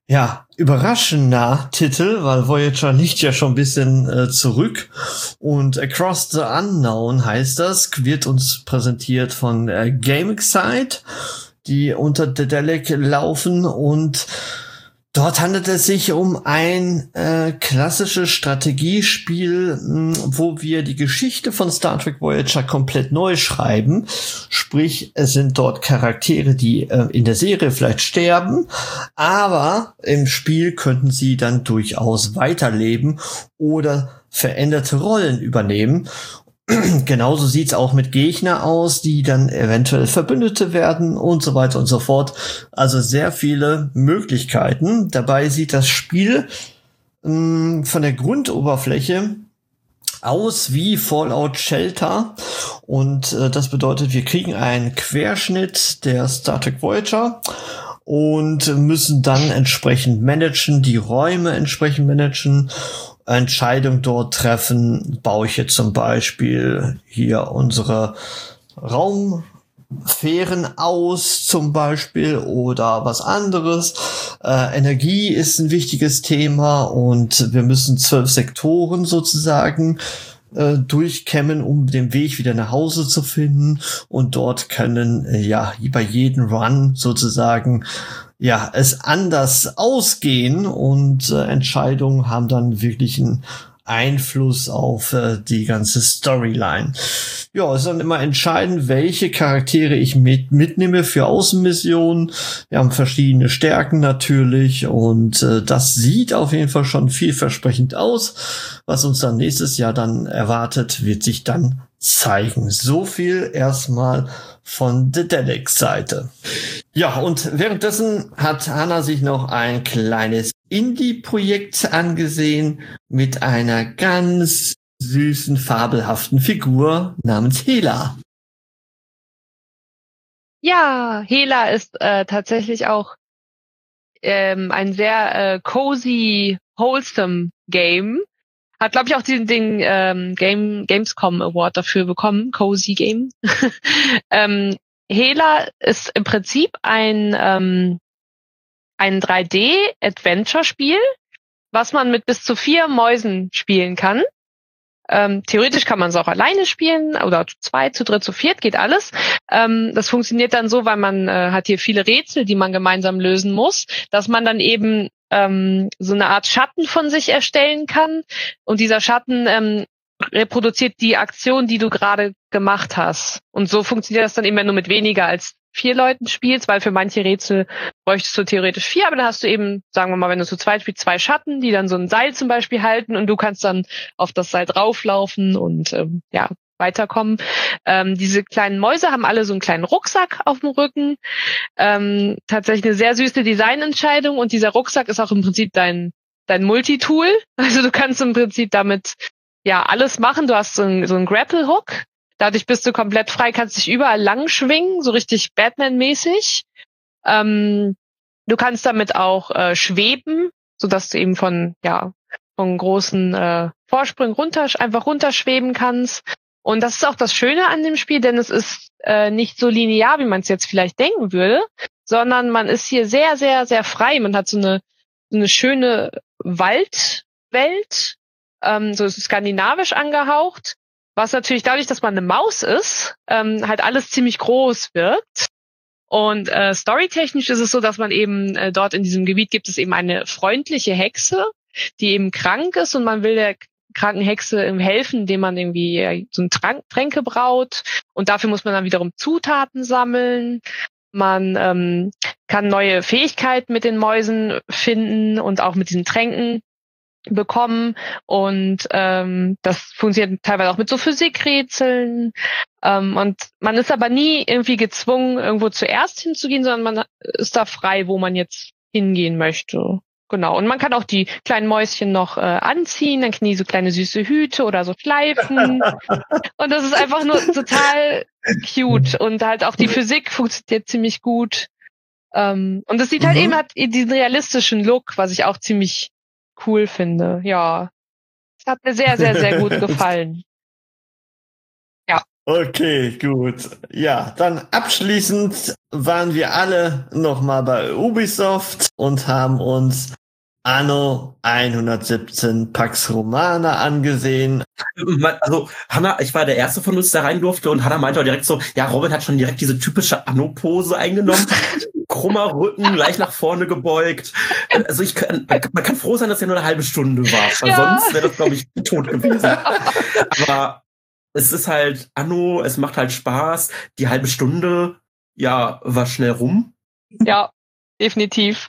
überraschender Titel, weil Voyager liegt ja schon ein bisschen zurück, und Across the Unknown heißt das, wird uns präsentiert von GameXite, die unter Dedelic laufen, und dort handelt es sich um ein klassisches Strategiespiel, wo wir die Geschichte von Star Trek Voyager komplett neu schreiben. Sprich, es sind dort Charaktere, die in der Serie vielleicht sterben, aber im Spiel könnten sie dann durchaus weiterleben oder veränderte Rollen übernehmen. Genauso sieht's auch mit Gegner aus, die dann eventuell Verbündete werden und so weiter und so fort. Also sehr viele Möglichkeiten. Dabei sieht das Spiel von der Grundoberfläche aus wie Fallout Shelter, und das bedeutet, wir kriegen einen Querschnitt der Star Trek Voyager und müssen dann entsprechend managen, die Räume entsprechend managen, Entscheidung dort treffen. Baue ich jetzt zum Beispiel hier unsere Fähren aus zum Beispiel oder was anderes. Energie ist ein wichtiges Thema und wir müssen 12 Sektoren sozusagen durchkämmen, um den Weg wieder nach Hause zu finden. Und dort können bei jedem Run sozusagen es anders ausgehen und Entscheidungen haben dann wirklich einen Einfluss auf die ganze Storyline. Ja, es ist dann immer entscheidend, welche Charaktere ich mitnehme für Außenmissionen. Wir haben verschiedene Stärken natürlich und das sieht auf jeden Fall schon vielversprechend aus. Was uns dann nächstes Jahr dann erwartet, wird sich dann zeigen. So viel erstmal von Dedelics Seite. Ja, und währenddessen hat Hanna sich noch ein kleines Indie-Projekt angesehen mit einer ganz süßen, fabelhaften Figur namens Hela. Ja, Hela ist tatsächlich auch ein sehr cozy, wholesome Game. Hat, glaube ich, auch den Gamescom Award dafür bekommen, Cozy Game. Hela ist im Prinzip ein 3D-Adventure-Spiel, was man mit bis zu 4 Mäusen spielen kann. Theoretisch kann man es auch alleine spielen oder zu 2, zu 3, zu 4, geht alles. Das funktioniert dann so, weil man hat hier viele Rätsel, die man gemeinsam lösen muss, dass man dann eben so eine Art Schatten von sich erstellen kann und dieser Schatten reproduziert die Aktion, die du gerade gemacht hast. Und so funktioniert das dann eben, wenn du mit weniger als 4 Leuten spielst, weil für manche Rätsel bräuchtest du theoretisch 4, aber dann hast du eben, sagen wir mal, wenn du zu zweit spielst, 2 Schatten, die dann so ein Seil zum Beispiel halten und du kannst dann auf das Seil drauflaufen und weiterkommen. Diese kleinen Mäuse haben alle so einen kleinen Rucksack auf dem Rücken. Tatsächlich eine sehr süße Designentscheidung und dieser Rucksack ist auch im Prinzip dein Multitool. Also du kannst im Prinzip damit alles machen. Du hast so einen Grapple-Hook. Dadurch bist du komplett frei, kannst dich überall lang schwingen, so richtig Batman-mäßig. Du kannst damit auch schweben, sodass du eben von großen Vorsprüngen einfach runterschweben kannst. Und das ist auch das Schöne an dem Spiel, denn es ist nicht so linear, wie man es jetzt vielleicht denken würde, sondern man ist hier sehr, sehr, sehr frei. Man hat so eine schöne Waldwelt, so ist skandinavisch angehaucht, was natürlich dadurch, dass man eine Maus ist, halt alles ziemlich groß wirkt. Und storytechnisch ist es so, dass man eben dort in diesem Gebiet gibt es eben eine freundliche Hexe, die eben krank ist und man will der kranken Hexe helfen, indem man irgendwie so Tränke braut und dafür muss man dann wiederum Zutaten sammeln. Man kann neue Fähigkeiten mit den Mäusen finden und auch mit diesen Tränken bekommen und das funktioniert teilweise auch mit so Physikrätseln und man ist aber nie irgendwie gezwungen, irgendwo zuerst hinzugehen, sondern man ist da frei, wo man jetzt hingehen möchte. Genau, und man kann auch die kleinen Mäuschen noch anziehen, dann kriegen die so kleine süße Hüte oder so Schleifen und das ist einfach nur total cute und halt auch die Physik funktioniert ziemlich gut und es sieht halt eben, hat diesen realistischen Look, was ich auch ziemlich cool finde. Ja, es hat mir sehr, sehr, sehr gut gefallen. Ja. Okay, gut. Ja, dann abschließend waren wir alle nochmal bei Ubisoft und haben uns Anno 117 Pax Romana angesehen. Also, Hanna, ich war der Erste von uns, der rein durfte und Hanna meinte auch direkt so, ja, Robin hat schon direkt diese typische Anno-Pose eingenommen. Krummer Rücken, leicht nach vorne gebeugt. Also man kann froh sein, dass er nur eine halbe Stunde war, weil sonst wäre das, glaube ich, tot gewesen. Aber es ist halt Anno, es macht halt Spaß. Die halbe Stunde, war schnell rum. Ja, definitiv.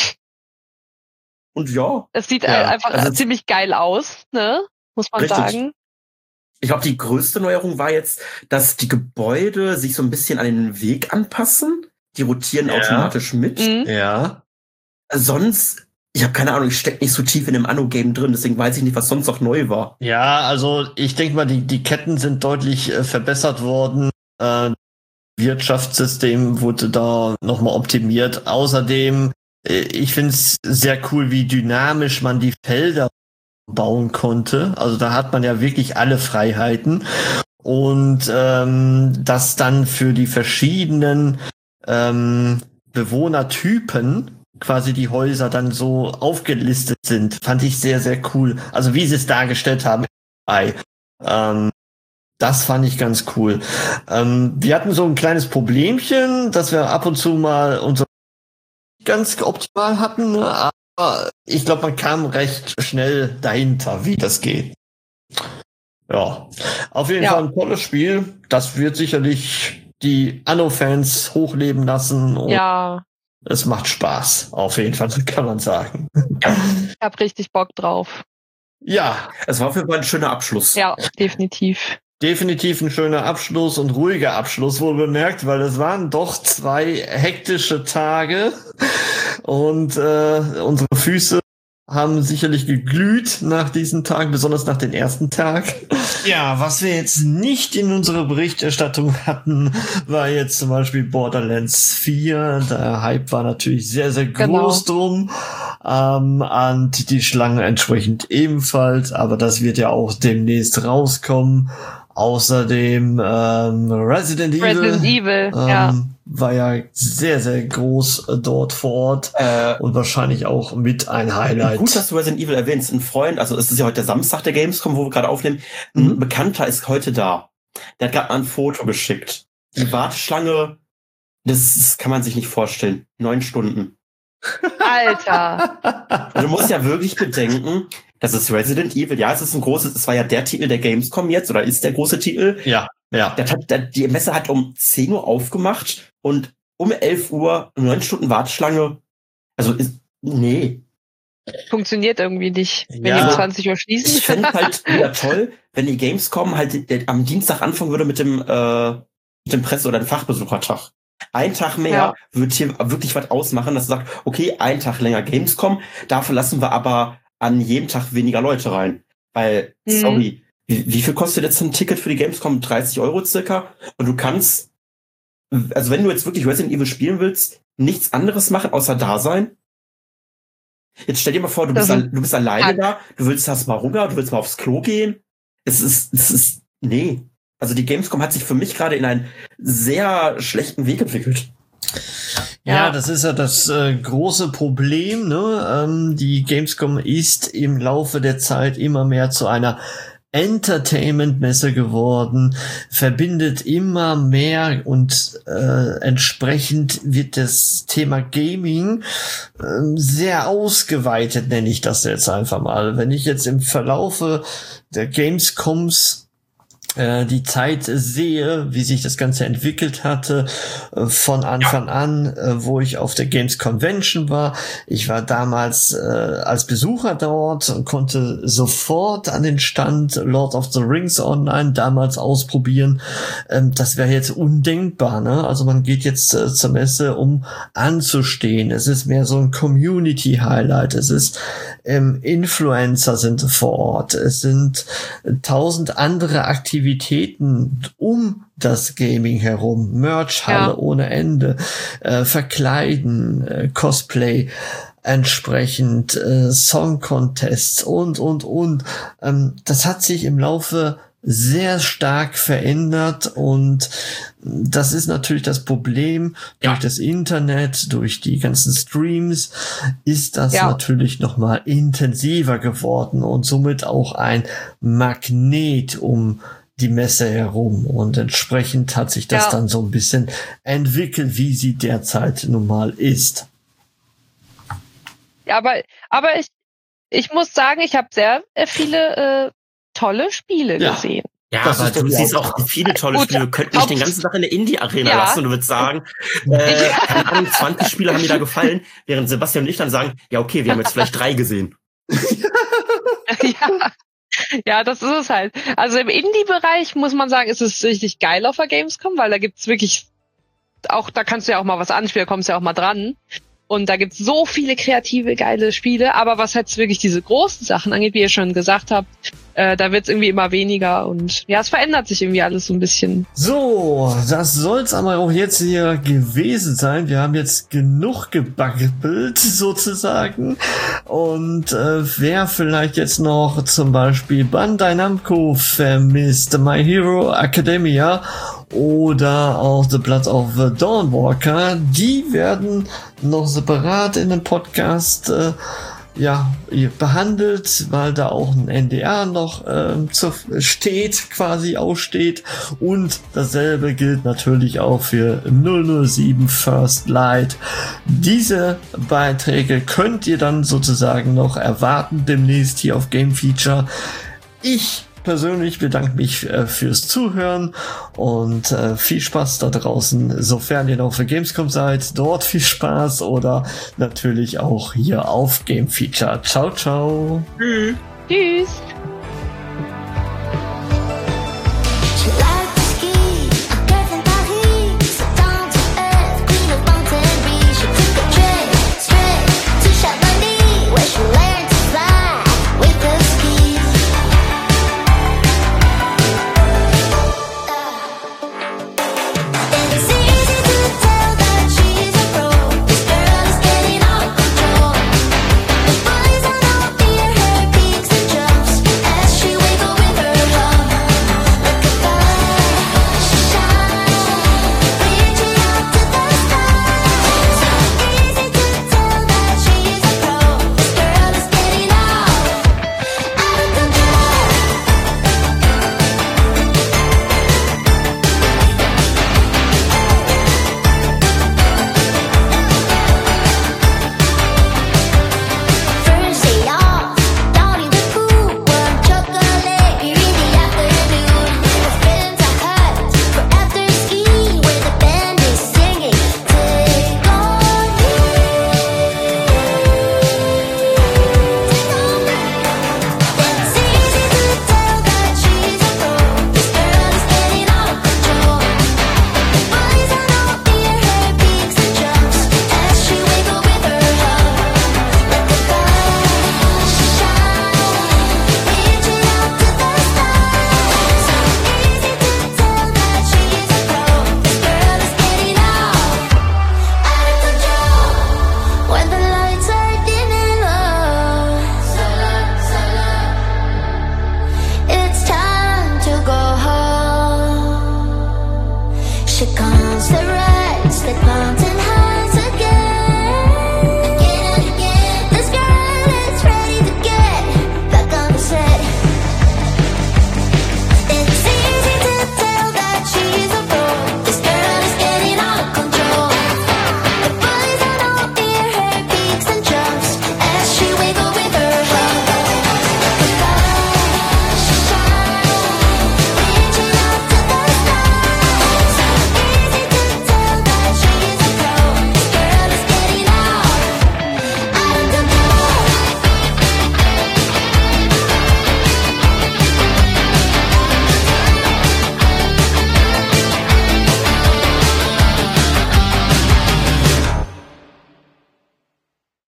Und ja. Es sieht einfach ziemlich geil aus, ne? Muss man sagen. Ich glaube, die größte Neuerung war jetzt, dass die Gebäude sich so ein bisschen an den Weg anpassen. Die rotieren automatisch mit. Ja. Sonst, ich habe keine Ahnung, ich stecke nicht so tief in dem Anno-Game drin, deswegen weiß ich nicht, was sonst noch neu war. Ja, also ich denke mal, die Ketten sind deutlich verbessert worden. Wirtschaftssystem wurde da nochmal optimiert. Außerdem, ich finde es sehr cool, wie dynamisch man die Felder bauen konnte. Also da hat man ja wirklich alle Freiheiten. und dass dann für die verschiedenen Bewohnertypen quasi die Häuser dann so aufgelistet sind, fand ich sehr, sehr cool. Also wie sie es dargestellt haben. Das fand ich ganz cool. Wir hatten so ein kleines Problemchen, dass wir ab und zu mal unser ganz optimal hatten, ne? Aber ich glaube, man kam recht schnell dahinter, wie das geht. Ja, auf jeden Fall ein tolles Spiel. Das wird sicherlich die Anno-Fans hochleben lassen. Und es macht Spaß, auf jeden Fall, kann man sagen. Ich hab richtig Bock drauf. Ja. Es war auf jeden Fall ein schöner Abschluss. Ja, definitiv. Definitiv ein schöner Abschluss und ruhiger Abschluss, wohl bemerkt, weil es waren doch 2 hektische Tage und unsere Füße haben sicherlich geglüht nach diesen Tagen, besonders nach dem ersten Tag. Ja, was wir jetzt nicht in unserer Berichterstattung hatten, war jetzt zum Beispiel Borderlands 4. Der Hype war natürlich sehr, sehr groß drum. Und die Schlange entsprechend ebenfalls, aber das wird ja auch demnächst rauskommen. Außerdem Resident Evil war ja sehr, sehr groß dort vor Ort und wahrscheinlich auch mit ein Highlight. Gut, dass du Resident Evil erwähnst. Ein Freund, also es ist ja heute der Samstag der Gamescom, wo wir gerade aufnehmen. Ein Bekannter ist heute da. Der hat gerade mal ein Foto geschickt. Die Warteschlange, das kann man sich nicht vorstellen. 9 Stunden. Alter! Also du musst ja wirklich bedenken, das ist Resident Evil. Ja, es war ja der Titel der Gamescom jetzt, oder ist der große Titel. Ja. Die Messe hat um 10 Uhr aufgemacht und um 11 Uhr 9 Stunden Warteschlange. Also, nee. Funktioniert irgendwie nicht, wenn die um 20 Uhr schließen. Ich fände halt wieder toll, wenn die Gamescom halt am Dienstag anfangen würde mit dem Presse- oder dem Fachbesuchertag. Ein Tag mehr wird hier wirklich was ausmachen, dass du sagst, okay, ein Tag länger Gamescom, dafür lassen wir aber an jedem Tag weniger Leute rein. Weil, sorry, wie viel kostet jetzt ein Ticket für die Gamescom? 30 € circa. Und du kannst, also wenn du jetzt wirklich Resident Evil spielen willst, nichts anderes machen, außer da sein. Jetzt stell dir mal vor, du bist alleine da, du willst mal runter, du willst mal aufs Klo gehen. Nee. Also die Gamescom hat sich für mich gerade in einen sehr schlechten Weg entwickelt. Ja, das ist ja das große Problem, ne? Die Gamescom ist im Laufe der Zeit immer mehr zu einer Entertainment-Messe geworden, verbindet immer mehr und entsprechend wird das Thema Gaming sehr ausgeweitet, nenne ich das jetzt einfach mal. Wenn ich jetzt im Verlaufe der Gamescoms die Zeit sehe, wie sich das Ganze entwickelt hatte, von Anfang an, wo ich auf der Games Convention war. Ich war damals als Besucher dort und konnte sofort an den Stand Lord of the Rings Online damals ausprobieren. Das wäre jetzt undenkbar, ne? Also man geht jetzt zur Messe, um anzustehen. Es ist mehr so ein Community-Highlight. Es ist Influencer sind vor Ort. Es sind 1000 andere Aktivitäten um das Gaming herum, Merchhalle ohne Ende, Verkleiden, Cosplay entsprechend, Song Contests und. Das hat sich im Laufe sehr stark verändert und das ist natürlich das Problem. Durch das Internet, durch die ganzen Streams ist das natürlich nochmal intensiver geworden und somit auch ein Magnet um die Messe herum und entsprechend hat sich das dann so ein bisschen entwickelt, wie sie derzeit nun mal ist. Ja, aber ich muss sagen, ich habe sehr viele tolle Spiele gesehen. Ja, aber du siehst auch viele tolle Spiele. Wir könnten nicht den ganzen Tag in der Indie-Arena lassen und du würdest sagen, keine Ahnung, 20 Spiele haben mir da gefallen, während Sebastian und ich dann sagen, ja okay, wir haben jetzt vielleicht 3 gesehen. Ja, das ist es halt. Also im Indie-Bereich muss man sagen, ist es richtig geil auf der Gamescom, weil da gibt's wirklich auch, da kannst du ja auch mal was anspielen, kommst ja auch mal dran. Und da gibt's so viele kreative, geile Spiele. Aber was jetzt wirklich diese großen Sachen angeht, wie ihr schon gesagt habt, da wird's irgendwie immer weniger. Und ja, es verändert sich irgendwie alles so ein bisschen. So, das soll's aber auch jetzt hier gewesen sein. Wir haben jetzt genug gebabbelt, sozusagen. Und wer vielleicht jetzt noch zum Beispiel Bandai Namco vermisst, My Hero Academia oder auch The Blood of the Dawnwalker, die werden noch separat in dem Podcast behandelt, weil da auch ein NDA noch aussteht. Und dasselbe gilt natürlich auch für 007 First Light. Diese Beiträge könnt ihr dann sozusagen noch erwarten demnächst hier auf Game Feature. Ich persönlich bedanke mich fürs Zuhören und viel Spaß da draußen, sofern ihr noch für Gamescom seid. Dort viel Spaß oder natürlich auch hier auf Game Feature. Ciao, ciao. Tschüss.